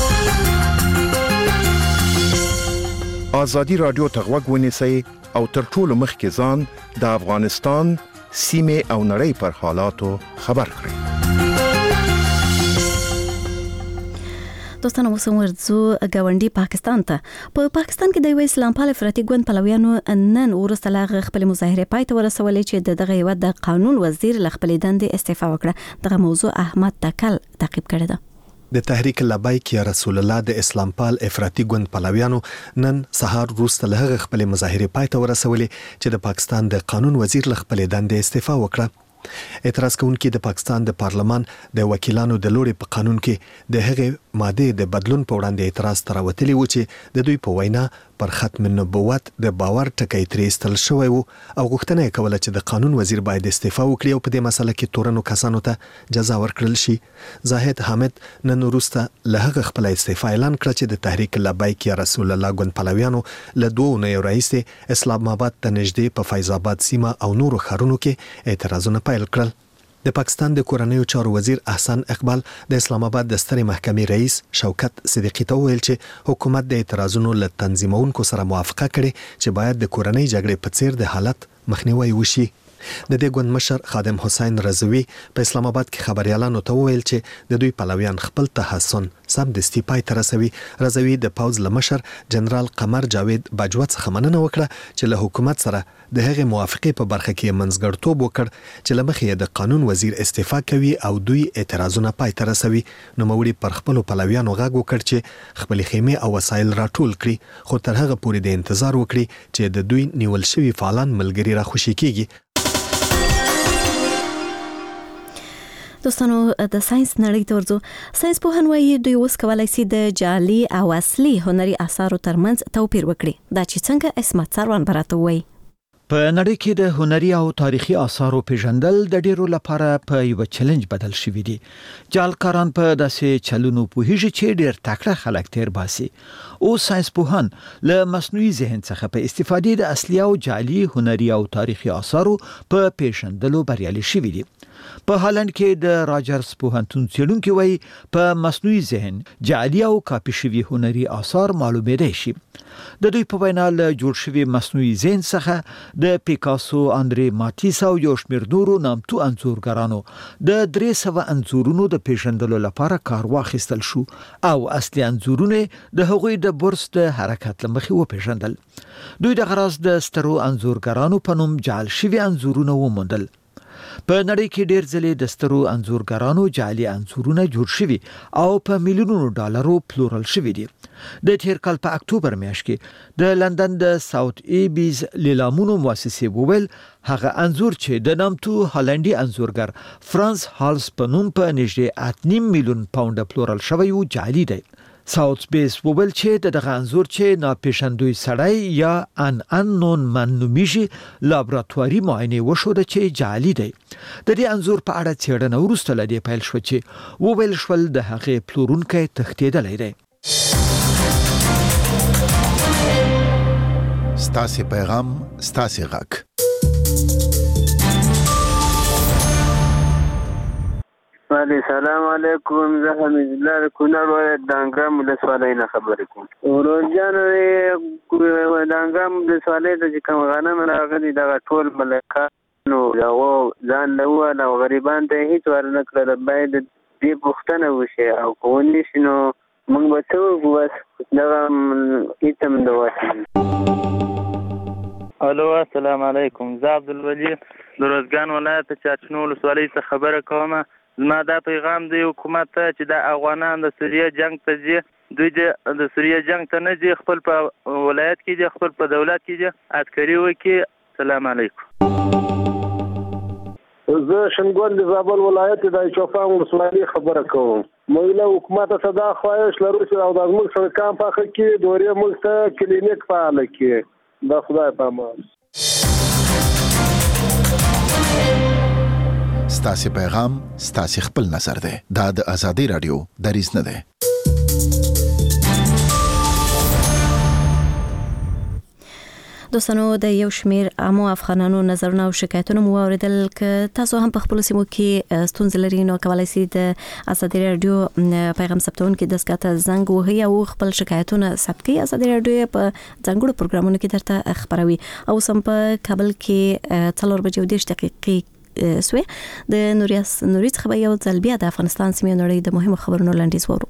Speaker 10: ازادي رادیو ته غوږ ونیسئ او تر ټولو مخکې ځان د افغانستان سیمې او نړۍ پر حالاتو خبر کړئ.
Speaker 1: دوستانو اوس ورځو ګاونډي پاکستان ته. په پا پاکستان کې د یو اسلام پال افراطي ګوند پلویانو نن وروسته له خپل مظاهره پای ته ورسولې چې د دغه هیواد د قانون وزیر له خپل دندې استعفا وکړه. دغه موضوع احمد تکل تعقیب کړی ده.
Speaker 17: د تحریک لبیک یا رسول الله د اسلام پال افراطي ګوند پلویانو نن سهار وروسته له خپل مظاهره پای ته ورسولې چې د پاکستان د قانون وزیر له خپل دندې استعفا وکړه. اعتراض کوونکي د پاکستان د پارلمان د وکیلانو د لوري په قانون کې د هغې ماده د بدلون په وړاندې اعتراض تراوتلی و چې د دوی په وینا پر ختم النبوت د باور ټکی ترې ایستل شوی و او غوښتنه یې کوله چې د قانون وزیر باید استعفا وکړي او په دې مسله کې تورنو کسانو ته جزا ورکړل شي. زاهد حامد نن وروسته له هغه خپل استعفا اعلان کړ چې د تحریک لبیک یا رسول الله ګوند پلویانو له دوه اونیو راهیسې اسلام آباد ته نږدې په فیض آباد سیمه او نورو ښارونو کې اعتراضونه پیل کړل. د پاکستان د کورنیو چارو وزیر احسان اقبال د اسلام آباد د سترې محکمې رئیس شوکت صدیقی ته وویل چې حکومت د اعتراضونو له تنظیمونکو سره موافقه کړې چې باید د کورنۍ جګړې په څیر د حالت مخنیوي وشي. د دې ګوند مشر خادم حسین رضوی په اسلام آباد کې خبريالانو ته وویل چې د دوی پلویان خپل تحسن سمدستي پای ته رسوي. رضوی د پوز لمشر جنرال قمر جاوید باجوه څخه مننه وکړه چې له حکومت سره د هغې موافقې په برخه کې منځګړتوب وکړ چې له مخې د قانون وزیر استعفا کوي او دوی اعتراضونه پای ته رسوي. نوموړي پر خپل پلویانو غږ وکړ چې خپل خیمه او وسایل راټول کړي خو تر هغه پورې د انتظار وکړي چې د دوی نیول شوی فعالان ملګری را خوشی کیږي.
Speaker 1: دوستانو د ساينس نړۍ ته ورځو. ساينس پوهان وايي دوی اوس کولای شي د جعلي او اصلي هنري اثارو ترمنځ توپیر وکړي. دا چې څنګه اسمت سروان براته وایي.
Speaker 18: په نړۍ کې د هنري او تاریخي آثارو پیژندل د ډیرو لپاره په یو چیلنج بدل شوی دی. جعلکاران په داسې چلونو پوهیږي چې ډیر تکړه خلک تیر باسي. او ساينس پوهان له مصنوعي ذهن څخه په استفادې د اصلي او جعلي هنري او تاریخي آثارو په پیژندلو بریالي شوي دي. په هالند کې د راجرز پوهنتون څېړونکي وایي په مصنوعي ذهن جعلي او کاپي شوي هنري آثار معلومېدای شي. د دوی په وینا له جوړ شوي مصنوعي ذهن څخه د پیکاسو، اندرې ماتیس او یو شمېر نورو نامتو انځورګرانو د درې سوه انځورونو د پیژندلو لپاره کار واخیستل شو او اصلي انځورونه د هغوی د برس د حرکت له مخې وپیژندل. دوی د غراض د سترو انځورګرانو په نوم جعل شوي انځورونه وموندل. په نړۍ کې ډېر ځلې د سترو انځورګرانو جعلي انځورونه جوړ شوي او په میلیونونو ډالرو پلورل شوي دي. د تیر کال په اکتوبر میاشت کې د لندن د ساوث ایبیز لیلامونو مؤسسې وویل هغه انځور چې د نامتو هالندي انځورګر فرانس هالز په نوم په نږدې اته نیم میلیون پاونډه پلورل شوی و جعلي دی. ساوث بیس وویل چې دغه انځور چې ناپېژندوی سړی یا ان انون من نومیږي لابراتواري معاینه وشوده چې جعلي دی. د دې انځور په اړه څېړنه وروسته له دې پیل شو چې وویل شول د هغې پلورونکی تښتېدلی دی.
Speaker 10: ستاسې پیغام ستاسې غږ.
Speaker 19: السلام علیکم. زه حمید الله کونړ ولایت دانګام ولسوالۍ نه خبرې کوم. ورورجانو دانګام ولسوالۍ ته چې کوم غنم راغلي دغه ټول ملکانو هغو ځان له ووهل او غریبانو ته یې هېڅ ورنه کړله. باید دې پوښتنه وشي او که ونه شي نو موږ به څه وکړو؟ بس دغه هېڅ هم د وسې.
Speaker 20: الو السلام علیکم. زه عبدالولي د روزګان ولایت چارچنو ولسوالۍ څخه خبره کوم.
Speaker 4: زما دا پیغام دی حکومت ته چې د افغانان د سوریه جنگ ته ځي، دوی د سوریه جنگ ته نه ځي، خپل په ولایت کې ځي، خپل په دولت کې ځي، عسکري وکړي. السلام علیکم.
Speaker 20: زه شنګول د زابل ولایت د چوفان ولسوالۍ خبره کوم. موږ له حکومت څخه دا خواهش لرو چې او د موږ سره کام پاخه کې دورې موږ ته کلینیک فعال کړي. دا خدای په امان.
Speaker 10: ستاسو پیغام ستاسو خپل نظر ده. دا د ازادي رادیو دریځ نه ده.
Speaker 1: دوستانو د یو شمیر عامو افغانانو نظرونه او شکایتونه مو اوریدل ک تاسو هم په خپل سیمو کې ستونزې لرئ نو کولای شئ د ازادي رادیو پیغام ثبتون کې د سکاته زنګ وهي او خپل شکایتونه ثبت کړئ. ازادي رادیو په ځانګړو پروګرامونو کې درته خبروي. او سم په کابل کې څلور بجې او دېرش دقیقې سوی د نوریاس نوریس خبر یو ځل بیا د افغانستان سیمې نړۍ د مهمو خبرونو لاندې وورو.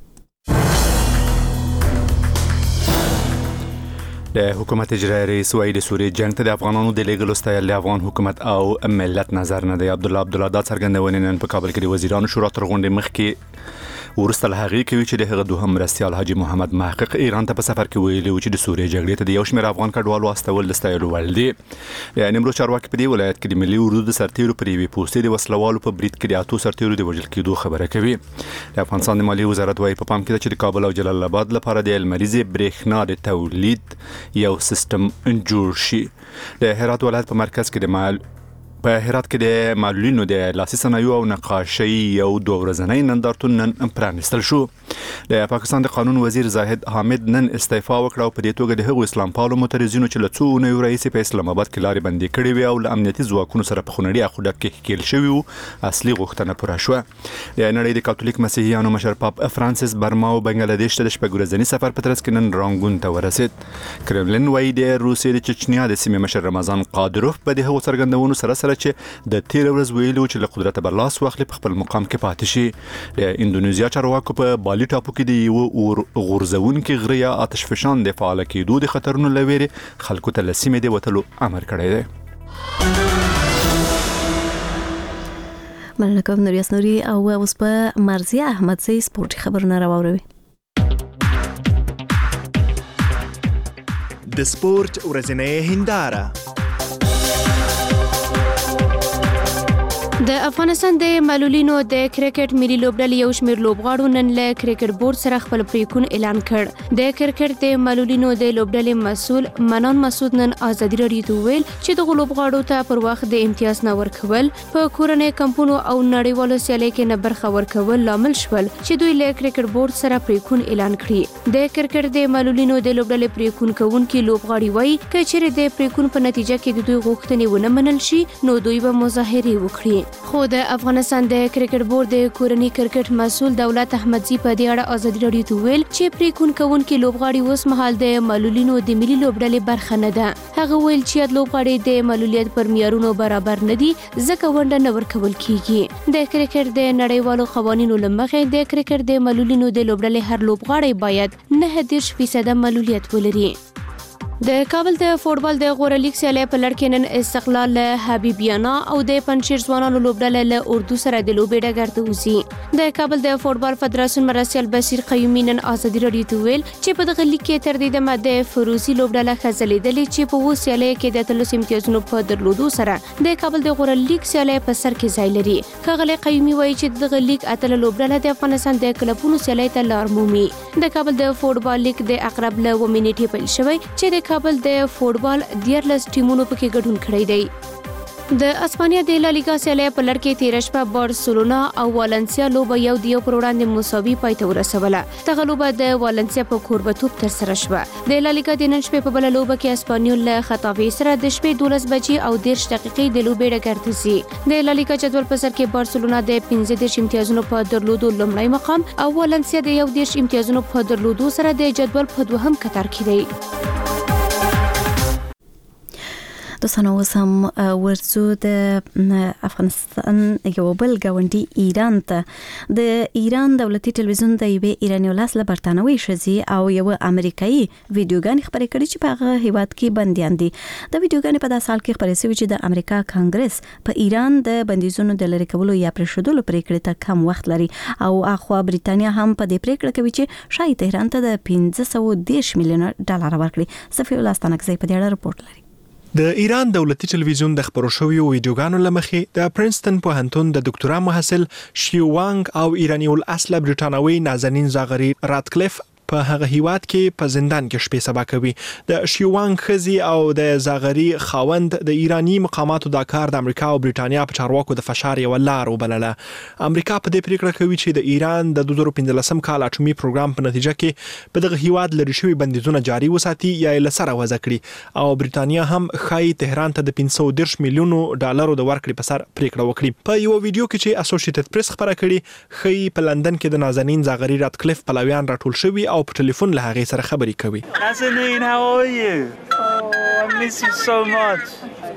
Speaker 2: د حکومت اجرایي رئیس وایي د سوریې جنگ ته د افغانانو د لیږلو ستایل د افغان حکومت او ملت نظر نه دی. عبدالله عبدالله دا څرګندونه نن په کابل کې د وزیرانو شورا تر غونډې مخکې ورسته له هغې کوي چې د هغه دوهم مرستیال حاجي محمد محقق ایران ته په سفر کې ویلي و چې د سوریې جګړې ته د یو شمېر افغان کډوالو استول د ستایلو وړ دي. د نیمروز چارواکي په دې ولایت کې د ملي اردو د سرتیرو پر یوې پوستې د وسلوالو په برید کې د اتو سرتیرو د وژل کېدو خبره کوي. د افغانستان د مالیې وزارت وایي په پام کې ده چې د کابل او جلال آباد لپاره د لمریزې برېښنا د تولید یو سیستم جوړ شي. د هرات ولایت په مرکز کې د مال په هرات کې د معلولینو د لاسي صنایعو او نقاشۍ یو دوه ورځنی نندارتون نن پرانیستل شو. د پاکستان د قانون وزیر زاهد حامد نن استعفا وکړه او په دې توګه د هغو اسلام پالو معترضینو چې له څو اونیو راهیسې په اسلام آباد کې لارې بندي کړې وې او له امنیتي ځواکونو سره په خونړي اخوډک کې ښکېل شوي وو اصلي غوښتنه پوره شوه. د نړۍ د کاتولیک مسیحیانو مشر پاپ فرانسیس برما او بنګلاديش ته د شپږ ورځني سفر په ترڅ کې نن رانګون ته ورسېد. کرملین وایي د روسیې د چچنیا د سیمې مشر رمضان قادروف په دې هغو څرګندونو سره سره چې د تیر ورځ ویلو چې له قدرت به لاس واخلي په خپل مقام کې پاتې شي. د اندونیزیا چارواکو په بالي ټاپو کې د یو غورځونکي غره یا آتش فشان د فعال کېدو د خطرونو له ویرې خلکو ته له سیمې د وتلو امر کړی دی.
Speaker 1: مننه کوم نوریاس نوري او اوس په مرزیه احمدزی سپورټي خبرونه راوړي.
Speaker 21: د سپورت ورځنۍ هنداره.
Speaker 22: د افغانستان د معلولینو د کرکټ ملي لوبډلې یو شمېر لوبغاړو نن له کرکټ بورډ سره خپل پریکون اعلان کړ. د کرکټ د معلولینو د لوبډلې مسؤل منان مسعود نن ازادي راډیو ته ویل چې دغه لوبغاړو ته پر وخت د امتیاز نه ورکول په کورنۍ کمپونو او نړیوالو سیالیو کې نه برخه ورکول لامل شول چې دوی له کرکټ بورډ سره پریکون اعلان کړي. د کرکټ د معلولینو د لوبډلې پریکون کوونکي لوبغاړي وایي چې چیرې د پریکون په نتیجه کې د دوی غوښتنې ونه منل شي نو دوی به مظاهره وکړي. خو د افغانستان د کرکټ بورډ د کورنۍ کرکټ مسؤل دولت احمدزی په دې اړه ازادي راډیو ته ویل چې پریکون کوونکي لوبغاړي اوس مهال د معلولینو د ملي لوبډلې برخه نه ده. هغه ویل چې لوبغاړي د معلولیت پر معیارونو برابر نه دي ځکه ونډه نه ورکول کیږي. د کرکټ د نړیوالو قوانینو لمخې د کرکټ د معلولینو د لوبډلې هر لوبغاړی باید نه دېرش فیصد معلولیت ولري. د کابل د فوټبال د غوره لیګ سیالۍ په لړ کې نن استقلال له حبیبیانا او د پنجشیر ځوانانو لوبډله له اردو سره د لوبې ډګر ته وځي. د کابل د فوټبال فدراسیون مرستیال بصیر قیومي نن ازادي راډیو ته ویل چې په دغه لیګ کې تر دې دمه د فروزي لوبډله ښځلیدلې چې په اووه سیالیو کې د اتلس امتیازونو په درلودو سره د کابل د غوره لیګ سیالۍ په سر کې ځای لري. ښاغلی قیومي وایي چې دغه لیګ اتله لوبډله د افغانستان د کلبونو سیالۍ ته لار مومي. د کابل د فوټبال لیګ د اقرب له اووه نیټې پیل شوی چې د کابل د فوټبال دیارلس ټیمونو پکې ګډون کړی دی. د اسپانیا د لالیګا سیالۍ په لړ کې تیر شپه بارسلونا او والنسیا لوبه یو د یو پر وړاندې مساوي پای ته ورسوله. دغه لوبه د والنسیا په کوربتوب ترسره شوه. د لالیګا د نن شپې په بله لوبه کې اسپانیول له خطافې سره د شپې دولس بجې او دېرش دقیقې د لوبې ډګر ته ځي. د لالیګا جدول په سر کې بارسلونا د پنځه دېرش امتیازونو په درلودو لومړی مقام او والنسیا د یو دېرش امتیازونو په درلودو سره د جدول په دوهم کتار کې دی.
Speaker 1: دوستانو اوس هم ورزو د افغانستان یو بل ګاونډي ایران ته د ایران دولتي ټلویزیون د یوې ایراني لاس له برتانوي شذې او یو امریکایي ویډیوګانې خبرې کړې چې په هغه هیواد کې بنديان دي. د ویډیوګانې په داسې حال کې خبرې شوې چې د امریکا کانګرس په ایران د بندیزونو د لری کولو یا پرېښودلو پریکړې ته کم وخت لري او اخوا بریتانیا هم په دې پریکړه کوي چې شاید تهران ته د پنځه سوه دېرش میلیونه ډالر ورکړي. صفي الله ستانکزی په دې اړه رپورټ لري.
Speaker 21: د ایران دولتي ټلویزیون د خبرو شویو ویډیوګانو لمخې د پرنسټن پوهنتون د ډاکټرا محصل شیو وانګ او ایرانی الاصل بریټانوي نازنین زاغری راتکلیف په هغه هیواد کې په زندان کې شپې سبا کوي. د شیوانګ خزي او د زاغری خاوند د ایرانی مقاماتو د کار د امریکا او بریټانیا په چارواکو د فشار یو لار وبلله. امریکا په دې پریکړه کوي چې د ایران د دوه زره پنځلسم کال اټومي پروګرام په نتیجه کې په دغه هیواد لري شوی بندیزونه جاري وساتي یا یې لسره وضع کړي او بریټانیا هم خای تهران ته د پنځه سوه دېرش میلیونو ډالرو د ورکړې په سر پریکړه وکړي. په یو ویډیو کې چې اسوسییټډ پریس خبره کړي خای په لندن کې د نازنین زاغری راتکلیف پلویان راټول شوی او په ټلیفون له هغه سره خبرې کوي.
Speaker 3: Nazanin, how are you? Oh, I miss you so much.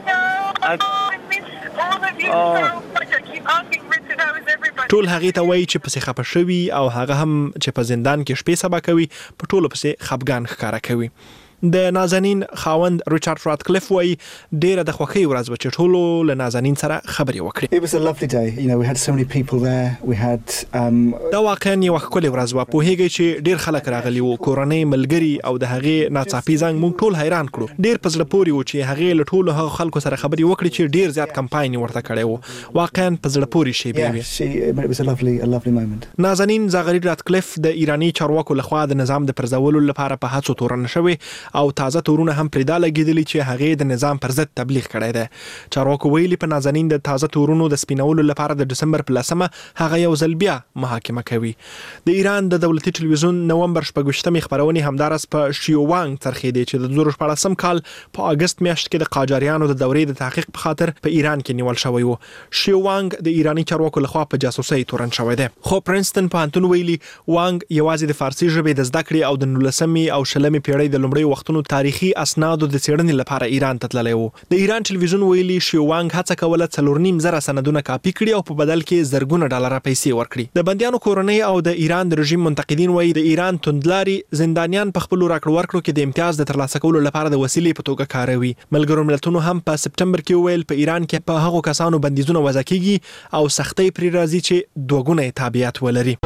Speaker 3: I miss all of you so much. I keep asking Richard how is everybody.
Speaker 21: ټول هغه ته وایي چې پسې خپه شوی او هغه هم چې په زندان کې شپې سبا کوي په ټولو پسې خپګان ښکارا کوي. د نازنین خاوند ریچارډ راتکلیف وایي ډیره د خوښۍ ورځ و چې ټولو له نازنین سره خبرې وکړي.
Speaker 8: It was a lovely day. You know, we had so many people there. We had um
Speaker 21: دا واقعا یو ښکلې ورځ و. په هغه چې ډیر خلک راغلي وو، کورنۍ، ملګري او د هغه ناڅاپي زنګ موږ ټول حیران کړو. ډیر په زړه پورې و چې هغه له ټولو هغه خلکو سره خبرې وکړي چې ډیر زیات کمپاین ورته کړی وو. واقعا په زړه پورې شی به
Speaker 8: وي. It was a lovely a lovely moment.
Speaker 21: نازنین زاغری راتکلیف د ایرانی چارواکو لخوا د نظام د پرځولو لپاره په هڅو تورن شوی او تازه تورونه هم پرېدا لګیدلی چې هغه د نظام پر ضد تبلیغ کړی دی. چارواکو ویلي په نازنین د تازه تورونو د سپینولو لپاره د دسمبر په لسمه هغه یو ځل بیا محاکمه کوي. د ایران د دولتي ټلویزیون نومبر شپږویشتمې خبرونې همدارس په شیو وانګ ترخیدي چې د دوه زره شپاړسم کال په اگست میاشت کې د قاجاریانو د دورې د تحقیق په خاطر په ایران کې نیول شوی وو. شیو وانګ د ایرانی چارواکو لخوا په جاسوسۍ تورن شوی دی. خو پرنسټن پوهنتون ویلي وانګ یوازې د فارسی ژبې د زده کړې او د نولسمې او شلمې پیړۍ د لومړۍ وختونو تاریخي اسنادو د څېړنې لپاره ایران ته تللی وو. د ایران ټلویزیون ویلي شیوانګ هڅه کوله څلور نیم زره سندونه کاپي کړي او په بدل کې زرګونه ډالره پیسې ورکړي. د بندیانو کورنۍ او د ایران د رژیم منتقدین وایي د ایران توندلاري زندانیان په خپل راکړو ورکړو کې د امتیاز د ترلاسه کولو لپاره د وسیلې په توګه کاروي. ملګرو ملتونو هم په سپټمبر کې ویل په ایران کې په هغو کسانو بندیزونه وضع کیږي او سختۍ پرې راځي چې دوګونه تابعیت ولري.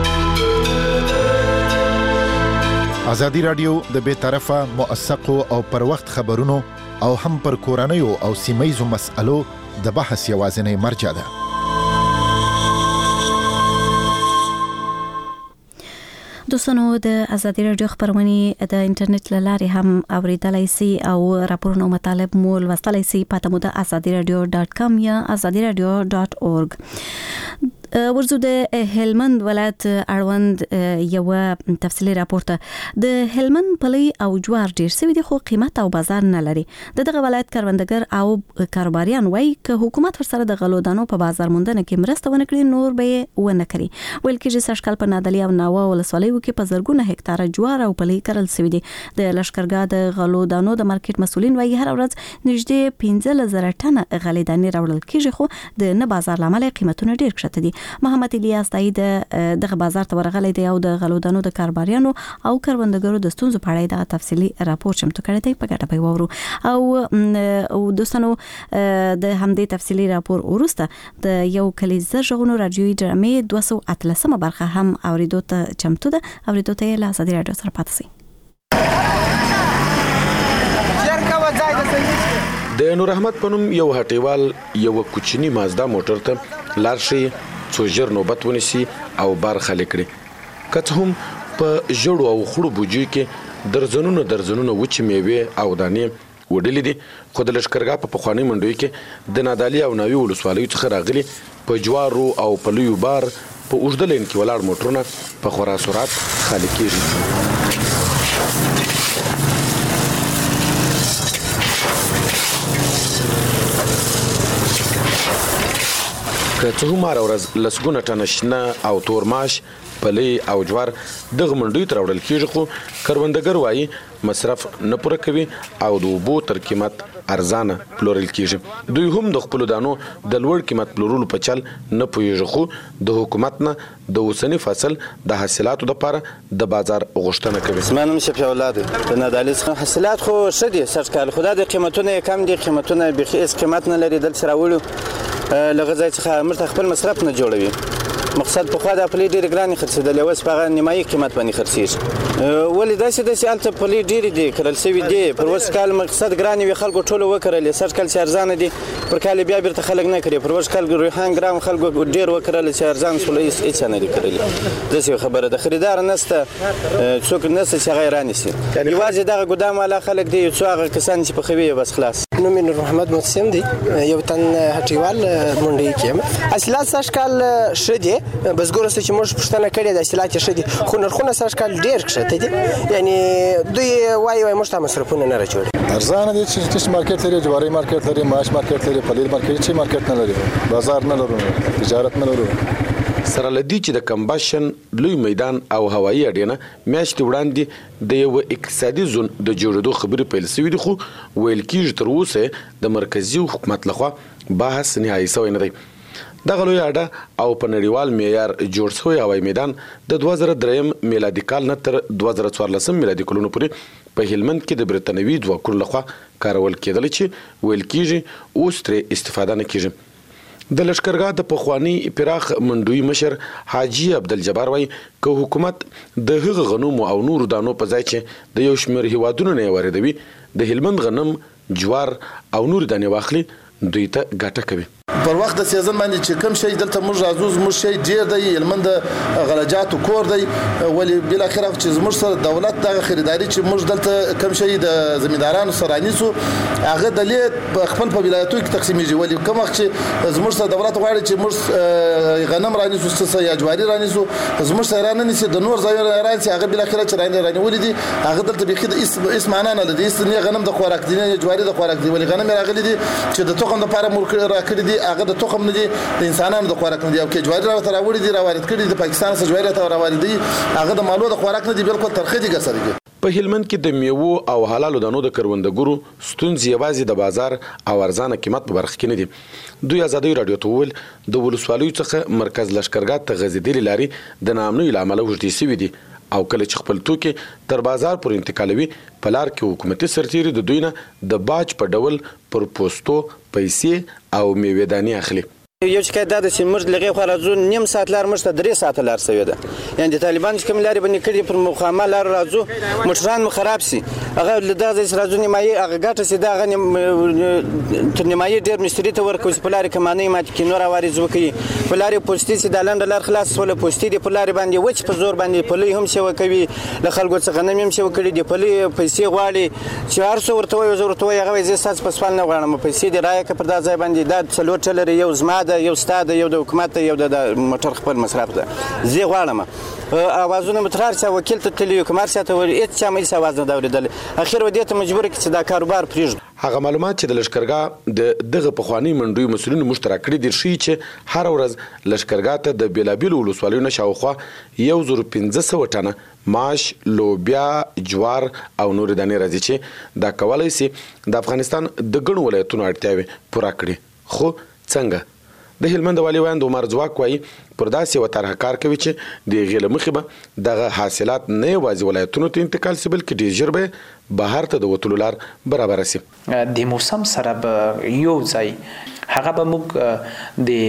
Speaker 10: ازادي رادیو د بې طرفه موثقو او پر وخت خبرونو او هم پر کورنیو او سیمایزو مسألو د بحث یوازینی مرجع ده.
Speaker 1: دوستانو د ازادي رادیو خبرونه د انټرنیټ له لارې هم اوریدلای شئ او راپورونه مطالب مو لوستلای شئ په تمو د azadi radio dot com یا azadi radio dot org. ورزو د هلمند ولایت اړوند یو تفصیلی راپورته د هلمند پلی او جوار ډیر سوي دي خو قیمت او بازار نه لري. دغه ولایت کاروندګر او کاروباریان وایي ک حکومت ورسره د غلو دانو په بازار موندنه کې مرسته ونه کړي نور به ونه کړي. ویل کېږي سږکال په نادلی او ناوه ولسوالیو کې په زرګونه هکتاره جوار او پلی کرل سوي دي. د لشکرګاه د غلو دانو د مارکیټ مسولین وایي هر ورځ نږدې پنځه زره ټنه غلې دانې راوړل کېږي خو د نه بازار لامل قیمتونه ډیر کښته دي. محمد الیاس دای د دغه بازار ته ورغلی دی او د غلودانو د کارباریانو او کروندګرو د ستونزو په اړه د تفصیلی راپور چمتو کړی دی. په ګټه به وورو او دوستانو د همدې تفصیلی راپور وروسته د یو کلی زرغونو رادیوي ډرامې دوه سوه اتلسمه برخه هم اوریدو ته چمتو ده. اوریدو ته له ازادي رادیو سره پاتې شئ.
Speaker 23: د نور احمد پنوم یو هټیوال یو کوچنی مازدا موټر ته لار شي څو ژر نوبت ونیسي او بار خالي کړي. که هم په ژړو او خړو بوجي کې درزنونو درزنونو وچ میوې او دانې وډلې دي خو د لشکرګاه په پخواني منډوي کې د نادالي او ناوي ولسوالیو څخه راغلي په جوارو او پلیو بار په اوږده لین کې ولاړ موټرونه په خورا سرعت خالي کېږي. که څه هم هره ورځ لسګونه ټنه شنه او تور ماش پلې او جوار دغه منډیو ته راوړل کېږي، خو کروندګر وایي مصرف نه پوره کوي او د اوبو تر قیمت ارزانه پلورل کېږي. دوی هم د خپلو دانو د لوړ قیمت پلورلو په چل نه پوهېږي، خو د حکومت نه د اوسني فصل د حاصلاتو دپاره د بازار غوښتنه کوي.
Speaker 5: زما نوم شفیع الله دی د نادعلي څخه. حاصلات خو ښه دي سږ کال، خو دا د قیمتونه یې کم دي، قیمتونه بیخي هېڅ قیمت نه لري. دلته راوړو له هغه ځای څخه موږ ته خپل مصرف نه جوړوي. مقصد پخوا د پلې ډېرې ګرانې خرڅېدلې، اوس په هغه نیمایي قیمت باندې خرڅېږي. ولې داسې داسې هلته پلې ډېرې دي کرل شوي دي، پر اوس کال مقصد ګرانې وي خلکو ټولو وکرلې. سږ کال چې ارزانه دي پر کال بیا بیرته خلک نه کري. پر اوس کال ریحان ګران خلکو ډېر وکرل چې ارزان شول هېڅ نه دي کرلي. داسې یوه خبره ده، خریدار نشته، څوک نشته چې هغه یې رانیسي. یوازې دغه ګدام والا خلک دي، یو څو هغه کسان چې پخوي بس خلاص.
Speaker 7: نوم مې نور محمد محسن دی، یو تن هټیوال منډۍ کې یم. حاصلات سږ کال ښه دي، بزګرو څخه چې موږ پوښتنه کړې ده حاصلات یې ښه دي، خو نرخونه سږ کال ډېر کښته دي. یعنې دوی وایي وایي موږ ته مصرفونه نه راجوړي.
Speaker 11: ارزانه دي چې تش مارکیټ لري، جواري مارکیټ لري، ماش مارکیټ لري، پلیر مارکیټ چې مارکیټ نه لري، بازار نه لرو، تجارت نه لرو.
Speaker 23: سره لدی چې د کمباشن لوی میدان او هوایي اډې نه میاشتې وړاندې د یو اقتصادي زون د جوړېدو خبرې پیل شوې دي، خو ویل کېږي تر اوسه د مرکزي حکومت لخوا بحث نهایي شوی نه دی. دغه لوی اډه او په نړیوال معیار جوړ شوی هوایي میدان د دوه زره دریم میلادي کال نه تر دوه زره څوارلسم میلادي کلونو پورې په هلمند کې د برتانوي ځواکونو لخوا کارول کېدل، چې ویل کېږي اوس ترې استفاده نه کېږي. د لشکرګاه د پخوانی پراخ منډوي مشر حاجی عبدالجبار وایي که حکومت د هغه غنمو او نورو دانو په ځای چې د یو شمېر هیوادونو نه یې واردوي د هلمند غنم، جوار او نور دانې واخلي، دوی ته ګټه کوي.
Speaker 24: پر وخت د سیزن باندې چې کم شي دلته موږ راځو، زموږ شي ډیر دی، هلمند غلجاتو کور دی، ولې بل اخر چې زموږ سره دولت دغه خریداري چې موږ دلته کم شي د زمیندارانو سره رانیسو، هغه د لې خپل په ولایتونو کې تقسیمیږي. ولې کوم وخت چې زموږ سره دولت غواړي چې موږ غنم رانیسو څه یا جواري رانیسو، زموږ سره رانیسي د نور ځای رانیسي، هغه بل اخر چې رانیسي رانیولې دي هغه دلته بيخي د اسم معنا نه لري. اس نه غنم د خوراک دي نه جواري د خوراک دي، ولې غنم راغلي دي چې د توخم لپاره مور راکړي دي، هغه د توخم نه دي د انسانانو د خوراک نه دي. او کې جواري راوته راوړي دي راوارد کړي د پاکستان څخه جواري راته راوارد دي، هغه د مالو د خوراک نه دي، بالکل ترخه دي ګسرګي.
Speaker 23: په هلمند کې د میوو او حلالو دانو د کروندګرو ستونزې یوازې د بازار او ارزانه قیمت په برخه کې نه دي. دوی ازادي رادیو ته وویل د ولسوالیو څخه مرکز لشکرګاه ته غځېدلې لارې د ناامنۍ له امله اوږدې شوي دي، او کله چې خپل توکي تر بازار پورې انتقالوي په لار کې حکومتي سرتیري د دوی نه د باج په ډول پر پوستو پیسې او میوې دانې اخلي.
Speaker 5: یو شکایت دا ده چې موږ لغې خوا راځو، نیم ساعت لار موږ ته درې ساعته لار شوې ده. یعنې د طالبان چې کومې لارې باندې کړي پر مخامه لار راځو، موټران مو خراب شي، هغه له دغه ځای چې راځو نیمایي هغه ګټه چې ده هغه تر نیمایي ډېر مستري ته ورکوو چې په لارې کمانۍ ماتې کړي، نور عوارض وکړي. په لارې پوستې چې دا لنډه لار خلاص شوله، پوستې دي په لارې باندې وچ په زور باندې پلۍ هم سیوه کوي، له خلکو څخه غنم هم سیوه کړي دي، پلۍ پیسې غواړي چې هر څه ورته وایي زه ورته وایي هغه وایي زه ستاسو په سوال نه غواړم، پیسې دې رایه کړه پر دا ځای باندې، دا څلور ټله لري، یو زما ده، یو ستا ده، یو د حکومت ته، یو د موټر خپل مصرف ده، زه غواړم. اوازونه مو تر هر چا وکیل ته تللي، کومار چا ته هېڅ چا مې هېڅ اواز نه ده اورېدلی. اخر و دې ته مجبوره کړي چې دا کاروبار پرېږدو.
Speaker 23: هغه معلومات چې د لشکرګاه د دغه پخواني منډوي مسؤلینو موږ ته راکړي دي ښیي چې هره ورځ لشکرګاه ته د بېلابېلو ولسوالیو نه شاوخوا یو زر پنځه سوه ټنه ماش، لوبیا، جوار او نورې دانې راځي چې دا کولی سي د افغانستان د ګڼو ولایتونو اړتیاوې پوره کړي. خو څنګه؟ د هلمند والي ویاند عمر ځواک وایي پر داسې یوه طرحه کار کوي چې د هغې له مخې به دغه حاصلات نه یوازې ولایتونو ته انتقال شي بلکې ډېر ژر به بهر ته د وتلو لار برابره شي.
Speaker 25: د موسم سره به یو ځای هغه به موږ د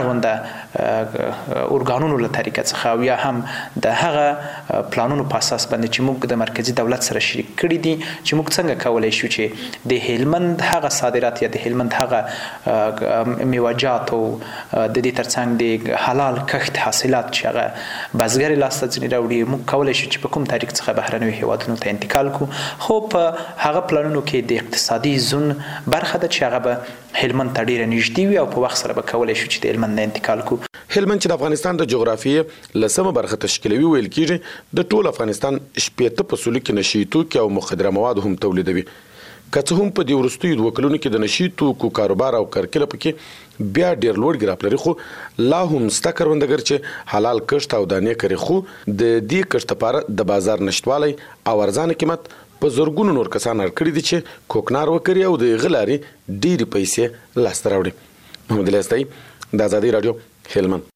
Speaker 25: اړونده ارګانونو له طریقه څخه او یا هم د هغه پلانونو په اساس باندې چې موږ د مرکزي دولت سره شریک کړي دي چې موږ څنګه کولی شو چې د هلمند هغه صادرات یا د هلمند هغه میوه‌جات او د دې ترڅنګ د حلال کښت حاصلات چې هغه بزګر لاسته ځینې راوړي موږ کولی شو چې په کوم طریق څخه بهرنیو هیوادونو ته انتقال کړو. خو په هغه پلانونو کې د اقتصادي زون برخه ده چې هغه به هلمند ته ډېره نږدې وي او په وخت سره به کولی شو چې د هلمند نه انتقال کړو.
Speaker 23: هلمند چې د افغانستان د جغرافیې لسمه برخه تشکیلوي ویل کېږي د ټول افغانستان شپېته فصلو کې نشي توکي او مخدره مواد هم تولیدوي. که څه هم په دې وروستیو دوه کلونو کې د نشي توکو کاروبار او کرکیله پکې بیا ډېر لوړ ګراف لري، خو لا هم سته کروندګر چې حلال کښت او دانې کوي، خو د دې کښت لپاره د بازار نشتوالی او ارزانه قیمت په زرګونو نور کسان اړ کړي دي چې کوکنار وکړي او د غلاري ډېری پیسې لاسته راوړي. محمد الیاس د آزادي رادیو هلمند.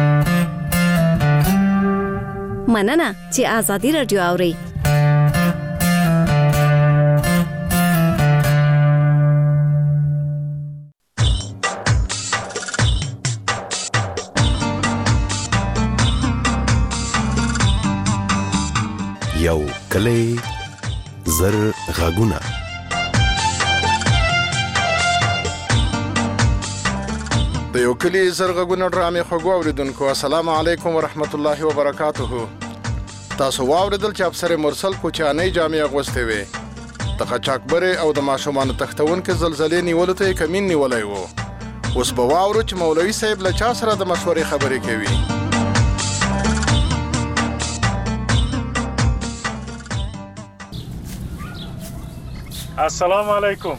Speaker 1: مننه چې آزادي رادیو اوري.
Speaker 6: یو کلی زر غږونه
Speaker 9: د یو کلی زر غږونه ډرامې خوږو اوریدونکو، السلام علیکم ورحمت الله وبرکاته. تاسو واوریدل چې افسر مرسل کوچانۍ جامې اغوستې وې، د قاچاقبرې او د ماشومانو تښتونکو زلزلې نیولو ته یې کمین نیولی و. اوس به واورو چې مولوي صاحب له چا سره د مشورې خبرې کوي.
Speaker 13: السلام علیکم.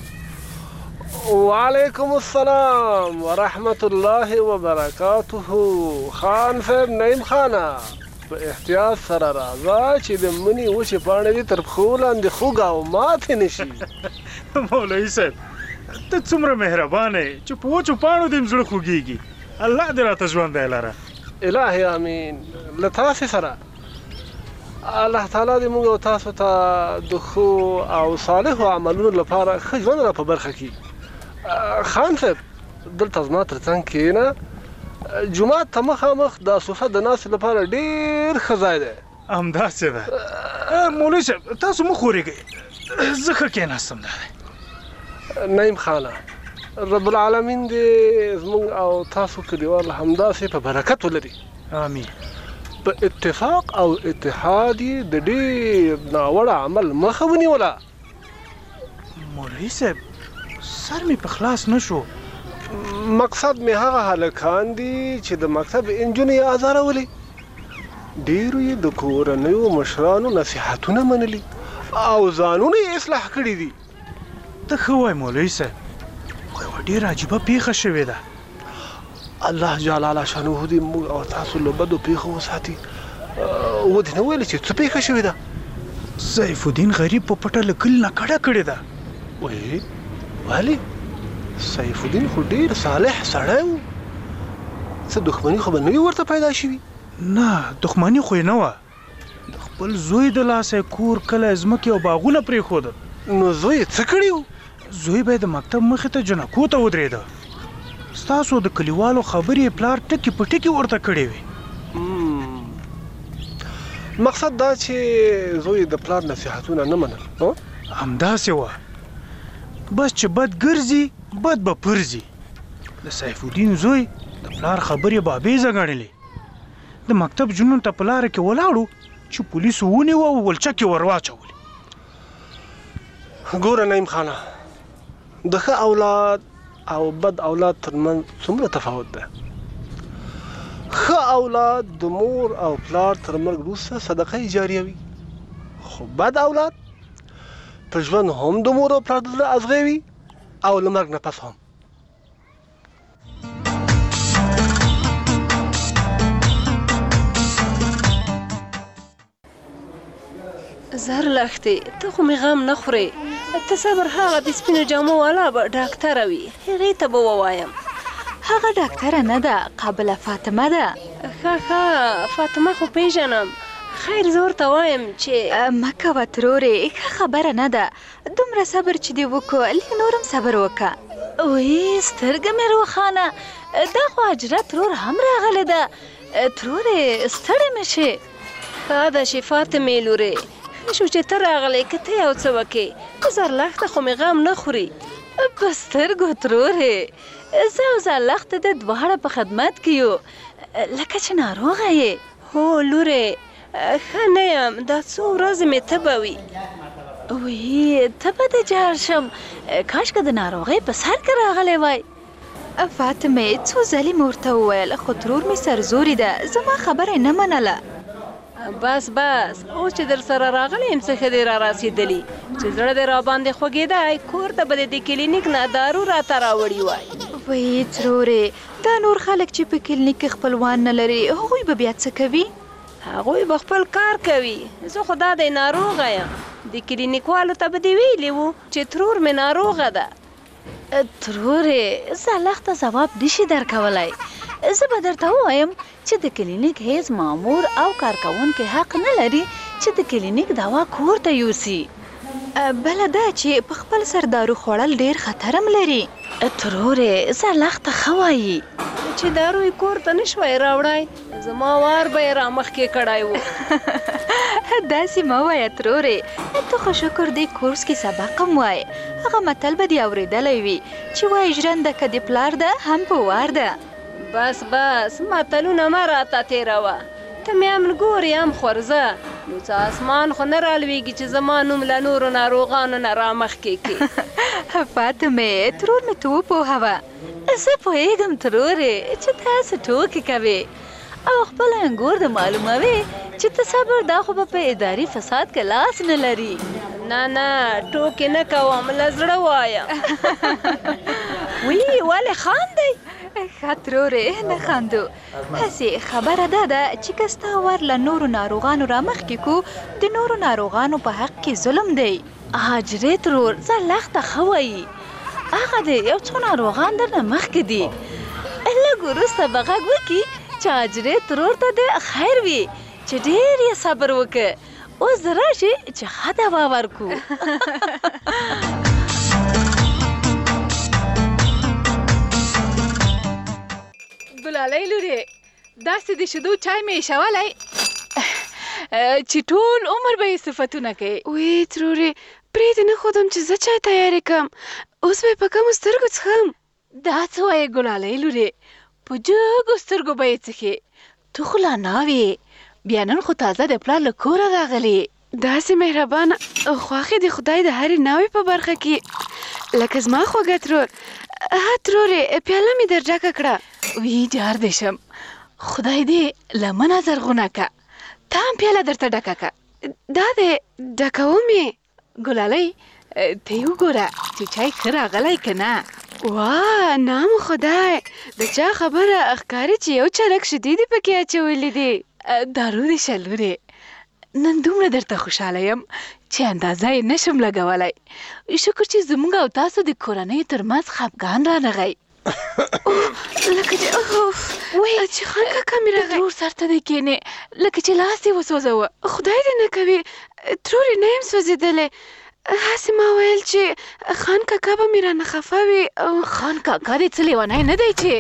Speaker 15: وعلیکم السلام ورحمت الله وبرکاته. خان صاحب نعیم خانه، په احتیاط سره راځه چې د مني وچې پاڼې دې تر پښو لاندې خوږ او ماتې نه شي.
Speaker 13: مولوي صاحب ته څومره مهربان یې چې په وچو پاڼو دې مې زړه خوږېږي. الله دې راته ژوندی لره.
Speaker 15: الهي امین. له تاسې سره الله تعالی دې موږ او تاسو ته د ښو او صالحو عملونو لپاره ښه ژوند را په برخه کړي. خان صاحب دلته زما تر څنګ کښېنه، جومات ته مخامخ دا صوفه د ناستې لپاره ډېر ښه ځای دی.
Speaker 13: همداسې ده. مولوي صاحب تاسو مه خورېږئ، زه ښه کښېناستم. ده
Speaker 15: نعیم خانه، رب العالمین دې زموږ او تاسو کلیوال همداسې په برکت ولري.
Speaker 13: آمین.
Speaker 15: په اتفاق او اتحاد یې د ډېر ناوړه عمل مخه ونیوله.
Speaker 13: مولوي صاحب سر مې په خلاص نه شو.
Speaker 15: مقصد مې هغه هلکان دي چې د مکتب انجونې یې ازارولې. ډېرو یې د کورنیو مشرانو نصیحتونه منلي او ځانونه یې اصلاح کړي دي.
Speaker 13: ته ښه وایې مولوي صاحب، خو یوه ډېره عجیبه پیښه شوې ده.
Speaker 15: الله جلاله شانه دې موږ او تاسو له بدو پیښو وساتي. ودې نه ویلې چې څه پیښه شوې ده؟
Speaker 13: سیف الدین غریب په پټه له کلي نه کډه کړې ده.
Speaker 15: وایي ولې؟ سیف الدین خو ډېر صالح سړی و، څه دښمني خو به نه وي ورته پیدا شوي؟
Speaker 13: نه دښمني خو یې نه وه. د خپل زوی د لاسه کور کلی ځمکې او باغونه پرېښودل.
Speaker 15: نو زوی یې څه کړي و؟
Speaker 13: زوی به یې د مکتب مخې ته جنکو ته ودرېده. ستاسو د کلیوالو خبرې پلار ټکي په ټکي ورته کړې وې.
Speaker 15: مقصد دا چې زوی د پلار نصیحتونه نه منل.
Speaker 13: همداسې وه. بس چې بد ګرځي بد به پرځي. د سیف الدین زوی د پلار خبرې بابیزه ګڼلې. د مکتب جنون ته په لاره کې ولاړو چې پولیسو ونیوه او ولچکې ور واچولې.
Speaker 15: ګوره نعیم خانه، د ښه اولاد او بد اولاد ترمنځ څومره تفاوت ده. ښه اولاد د مور او پلار تر مرګ وروسته صدقه جاریه وي، خو بد اولاد په ژوند هم د مور او پلار د زړه ازغی وي او له مرګ نه پس هم.
Speaker 16: زهر لښتې ته خو مې غم نه خورې. ته صبر، هغه د سپینو جامو والا به ډاکټره وي، هغې ته به ووایم.
Speaker 26: هغه ډاکټره نه ده، قابله فاطمه ده.
Speaker 16: ښه ښه فاطمه خو پیژنم. خیر زه ورته وایم چې
Speaker 26: مه کوه ترورې، ښه خبره نه ده. دومره صبر چې دې وکړو، لږ نور هم صبر وکړه.
Speaker 16: وی سترګه مې روښانه، دا خو حجره ترور هم راغلی ده. ترورې ستړې مه شې. ښه ده چې فاطمې لورې شو چې ته راغلی، که ته یو څه وکې. زرلښته خو مې غم نه خوري.
Speaker 26: په سترګو ترورې، زه او زرلښته د دواړه په خدمت کې یو، لکه چې ناروغه یې.
Speaker 16: هو لورې ښه نه یم، دا څو ورځې مې تبه وي.
Speaker 26: وی تبه دې جار شم، کاشکه د ناروغۍ په سر کې راغلی وای. فاطمې څو ځلې مې ورته وویل، خو ترور مې سرزوري ده، زما خبره یې نه منله.
Speaker 16: بس بس اوس چې در سره راغلی یم څه ښه دی را رسېدلي چې زړه دې راباندې خوږېدی کور ته به د کلینیک نه دارو راته راوړي وای
Speaker 4: وایي ترورې دا نور خلک چې په کلینیک کې خپلوان نه لري هغوی به بیا څه کوي
Speaker 16: هغوی به خپل کار کوي زه خو دا دی ناروغه یم د کلینیکوالو ته به دې ویلي وو چې ترور مې ناروغه ده
Speaker 4: ترورې زه الله ته ځواب نشي درکولی
Speaker 16: زه به درته ووایم چې د کلینیک هیڅ مامور او کارکوونکی حق نه لري چې د کلینیک دوا کور ته یوسي
Speaker 4: بله دا چې په خپل سر دارو خوړل ډیر خطر هم لري
Speaker 16: ترورې زه الله ته ښه وایي چې دارو یې کور ته نه شوی راوړی زما وار به یې رامخکې کړی و
Speaker 4: داسې مه وایه ترورې ته خو شکر دې کورس کې سبق هم وایې هغه متل به دې اورېدلی وي چې وایي ژرنده که د پلار ده هم په وار ده
Speaker 16: بس بس متلونه مه راته تېروه ته مې هم ګورې هم خورزه نو څه اسمان خو نه رالویږي چې زما نوم له نورو ناروغانو نه رامخکې کړي
Speaker 4: فاطمې ترور مې ته وپوهوه
Speaker 16: زه پوهېږم ترورې چې تاسو ټوکې کوې او خپل انګور د معلوموي چې ته صبر دا خو به په اداري فساد کې لاس نه لري نه نه ټوکې نه کوم له زړه وایم وی ولې خاندئ
Speaker 4: ښه ترورې نه خاندو هسې خبره دا ده چې که ستا ور له نورو ناروغانو رامخکې کو د نورو ناروغانو په حق کې ظلم دی
Speaker 16: حاجرې ترور زه لښته ښه وایي هغه دی یو څو ناروغان درنه مخکې دي لږ وروسته به غږ وکړي چې حاجرې ترور ته د خیر وي چې ډېر یې صبر وکړه اوس د راشي چې ښه دوا ورکړو
Speaker 4: ګلالۍ لورې داسې د شیدو چای مې ایښولی چې ټول عمر به یې صفتونه کوي وی ترورې پرېږدې نه ښودم چې زه چای تیارې کړم اوس به یې په کمو سترګو څښم
Speaker 16: دا څه وایې ګلالۍ لورې په جګو سترګو به یې څښې ته خو لا ناوې بیا نن خو تازه د پلار له کوره راغلې
Speaker 4: داسې مهربانه خواښې د خدای د هرې ناوې په برخه کې لکه زما خوږه ترور ها ترورې پیاله مې در ډکه کړه
Speaker 16: وی جار دې شم خدای دې لمنه زرغونه که تا هم پیاله درته ډکه که
Speaker 4: دا دې ډکوم یې
Speaker 16: ګلالۍ ته یې وګوره چې چای ښه راغلی که نه
Speaker 4: واه نام خدای د چا خبره ښکاري چې یو چرک شدیدې پکې اچولي دي
Speaker 16: دارو دې شه لورې نن دومره درته خوشحاله یم چې اندازه یې نشم لګولی شکر چې زموږ او تاسو د کورنیو ترمنځ خفګان رانغی
Speaker 4: لکه چې وایي چې خان کاکا مې راغی
Speaker 16: ترور سر ته دې کښېنې لکه چې لاس یې وسوځوه
Speaker 4: خدای دې نه کوي ترورې نه یم سوځېدلی هسې ما ویل چې خان کاکا به مې رانه خفه وي
Speaker 16: خان کاکا دې څه لیونی نه دی چې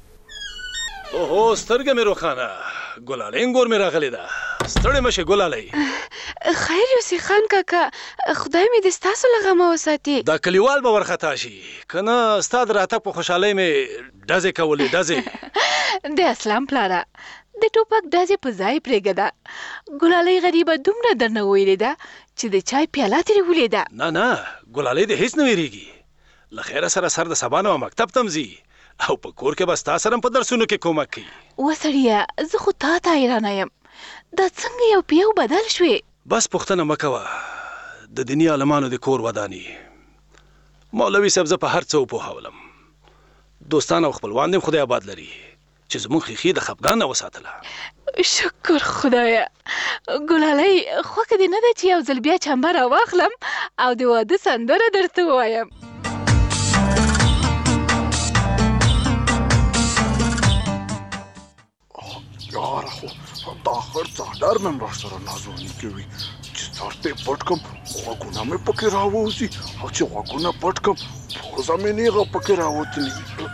Speaker 12: اوهو سترګه مې روښانه ګلالۍ انګور مې راغلې ده ستړې مه شې ګلالۍ
Speaker 4: خیر یوسي خان کاکا خدای مې دې ستاسو له غمه وساتي
Speaker 12: دا کلیوال به ورخطا شي که نه ستا د راتګ په خوشحالۍ مې ډزې کولې ډزې
Speaker 16: د اسلام پلاره د ټوپک ډزې په ځای پرېږده ګلالۍ غریبه دومره درنه ویلې ده چې د چای پیاله ترې ولیده
Speaker 12: نه نه ګلالۍ دې هیڅ نه ویرېږي له خیره سره سر د سبا نه مکتب ته ځي او په کور کې به ستا سره په درسونو کې کومک کوي
Speaker 16: وسړیه زه خو تا ته حیرانه یم دا څنګه یو په یو بدل شوې
Speaker 12: بس پوښتنه مه کوه د دیني عالمانو د کور وداني مولوي صاحب زه په هر څه وپوهولم دوستان او خپلوان دې خدای آباد لري چې زموږ ښیښې د خفګان نه وساتله
Speaker 16: شکر خدایه ګلالۍ خوښه دې نه ده چې یو ځل بیا چمبه راواخلم او د واده سندره درته ووایم
Speaker 9: یاره خو دا هر څادر نن راسره نازوني کوي چې سر ته یې پټ کړم غوږونه مې پکې راووځي او چې غوږونه پټ کړم پوزه مې نیغه پکې راوتلي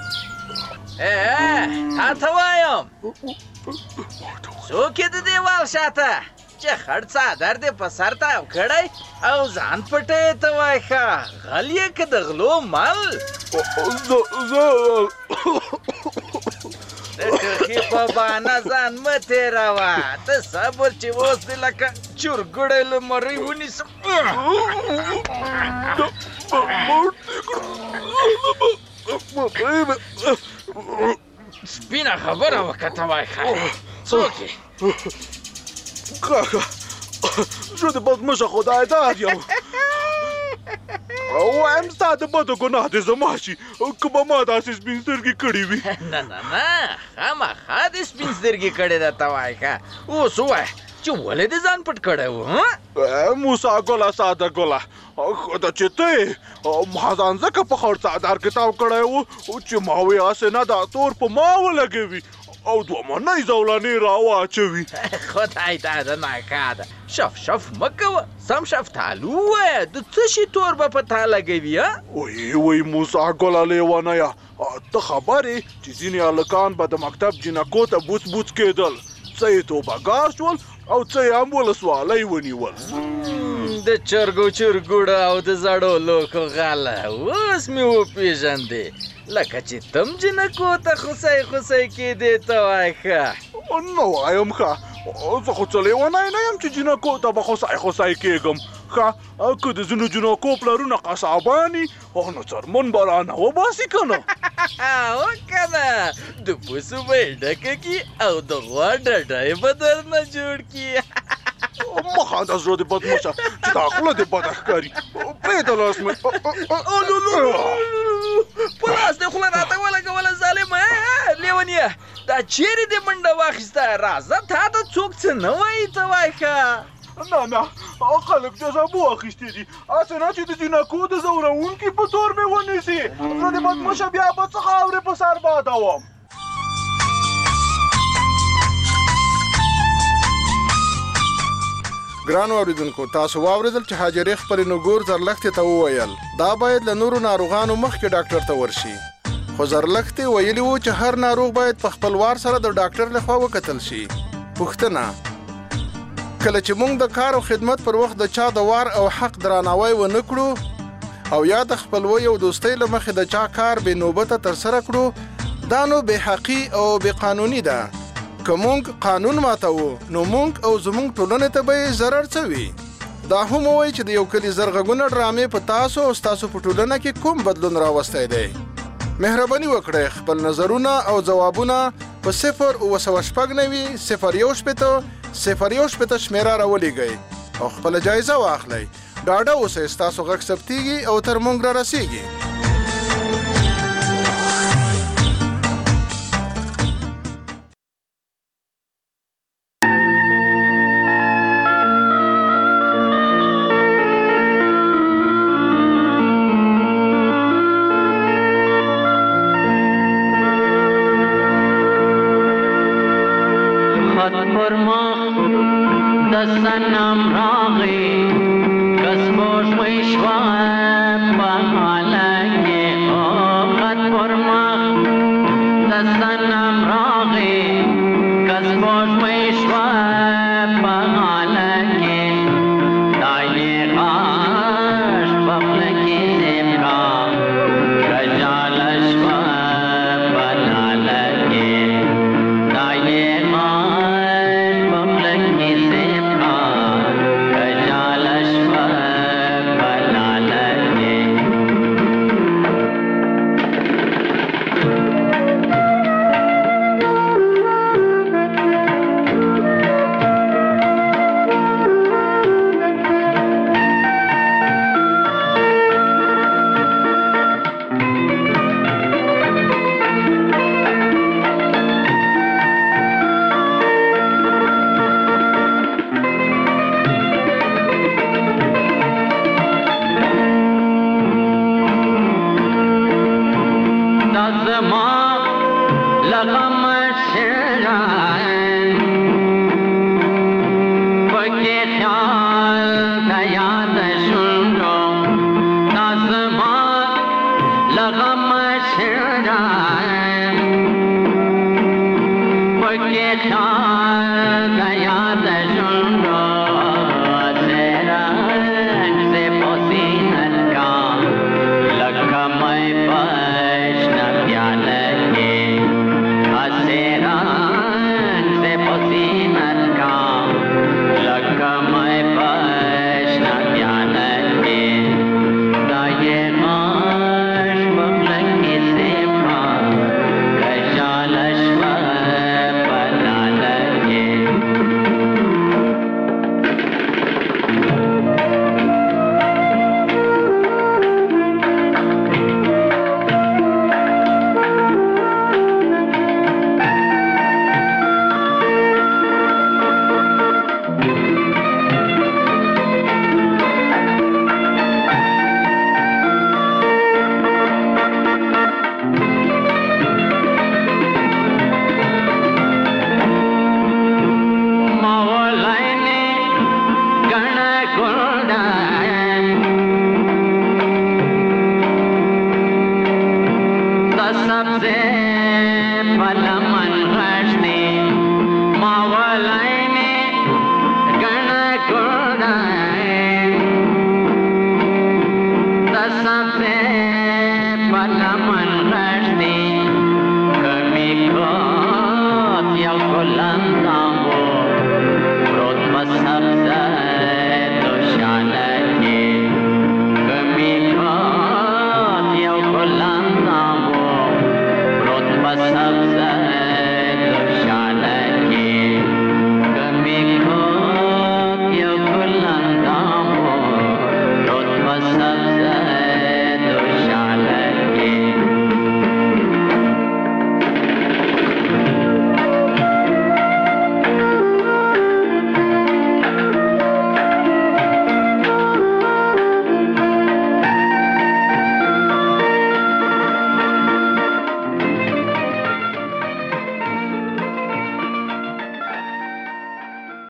Speaker 14: تا ته وایم څوک یې د دیوال شاته چې خړ څادر دې په سر تاو کړی او ځان پټی ته وای ښه غل یې که د غلو مل
Speaker 9: زه
Speaker 14: د ټوخي په بانه ځان مه تېروه ته صبر چې اوس دې لکه چورګوړی له مرۍ ونیسم سپینه خبره وکړه ته وای ښه څوک یې
Speaker 12: کاکا زه د بدمشه خدای دار یم وایم ستا د بدو ګناه دې زما شي که به ما داسې سپین سترګې کړې وي
Speaker 14: نه نه نه خامخا دې سپین سترګې کړې ده ته وایه ښه اوس ووایه چې ولې دې ځان پټ کړی و
Speaker 12: موسی ګله ساده ګله خدای چې ته یې ما ځان ځکه په خړ څادر کتاب کړی و چې ما وې هسې نه دا تور په ما ولګوي او دوه منۍ زولانې راواچوي
Speaker 14: خدای ته ده ناکا ده شف شف مه کوه سم شفتالو ووایه د څه شي تور به په تا لګوي
Speaker 12: وی وی موسی ګله لیونیه ته خبر یې چې ځینې هلکان به د مکتب جینکو ته بوڅ بوڅ کېدل څه یې توبهګار شول او څه یې هم ولسوالۍ ونیول
Speaker 14: د چرګو چرګوړه او د زړو لوکو غله اوس مې وپېژندې لکه چې تم جنکو ته خوسی خوسی کېدې ته وایه ښه
Speaker 12: نه وایم ښه زه خو څه لیونی نه یم چې جنکو ته به خوسی خوسی کېږم ښه که د ځینو جنکو پلرونه قصاباني نو څرمن به رانه وباسي که نه
Speaker 14: او که نه د پسو به یې ډکه کړي او د غوا ډډی به درنه جوړ کړي
Speaker 12: مخه د زړه دې بدمشه چې دا خوله دې بده ښکاري پرېږده لاس مې
Speaker 14: په لاس دې خوله راته ولګوله ظالمه لیونیه دا چیرې دې منډه واخیسته راځه تا ته څوک څه نه وایي ته وایه ښه
Speaker 12: نه نه خلک جزابو اخیستې دي هسې نه چې د جینکو د ځورونکي په تور مې ونیسي زه د بدمشه بیا به څه خاورې په سر بادوم
Speaker 9: ګرانو اورېدونکو تاسو واورېدل چې حاجرې خپلې نوګور زرلښتې ته وویل دا باید له نورو ناروغانو مخکې ډاکټر ته ورشي خو زرلښتې ویلي وو چې هر ناروغ باید په خپل وار سره د ډاکټر لخوا وکتل شي پوښتنه کله چې موږ د کار او خدمت پر وخت د چا د وار او حق درناوی ونه کړو او یا د خپلوۍ او دوستۍ له مخې د چا کار بې نوبته ترسره کړو دا نو بې حقي او بې قانوني ده که موږ قانون ماتوو نو موږ او زموږ ټولنې ته به یې ضرر څه وي دا هم ووایي چې د یو کلي زرغږونه ډرامې په تاسو او ستاسو په ټولنه کې کوم بدلون راوستی دی مهرباني وکړئ خپل نظرونه او ځوابونه په صفر اوه سوه شپږ نوي صفر یو شپېته صفر یو شپېته شمېره راولېږئ او خپله جایزه واخلئ ډاډه اوسئ ستاسو غږ ثبتېږي او تر موږ را رسېږي
Speaker 2: Yeah.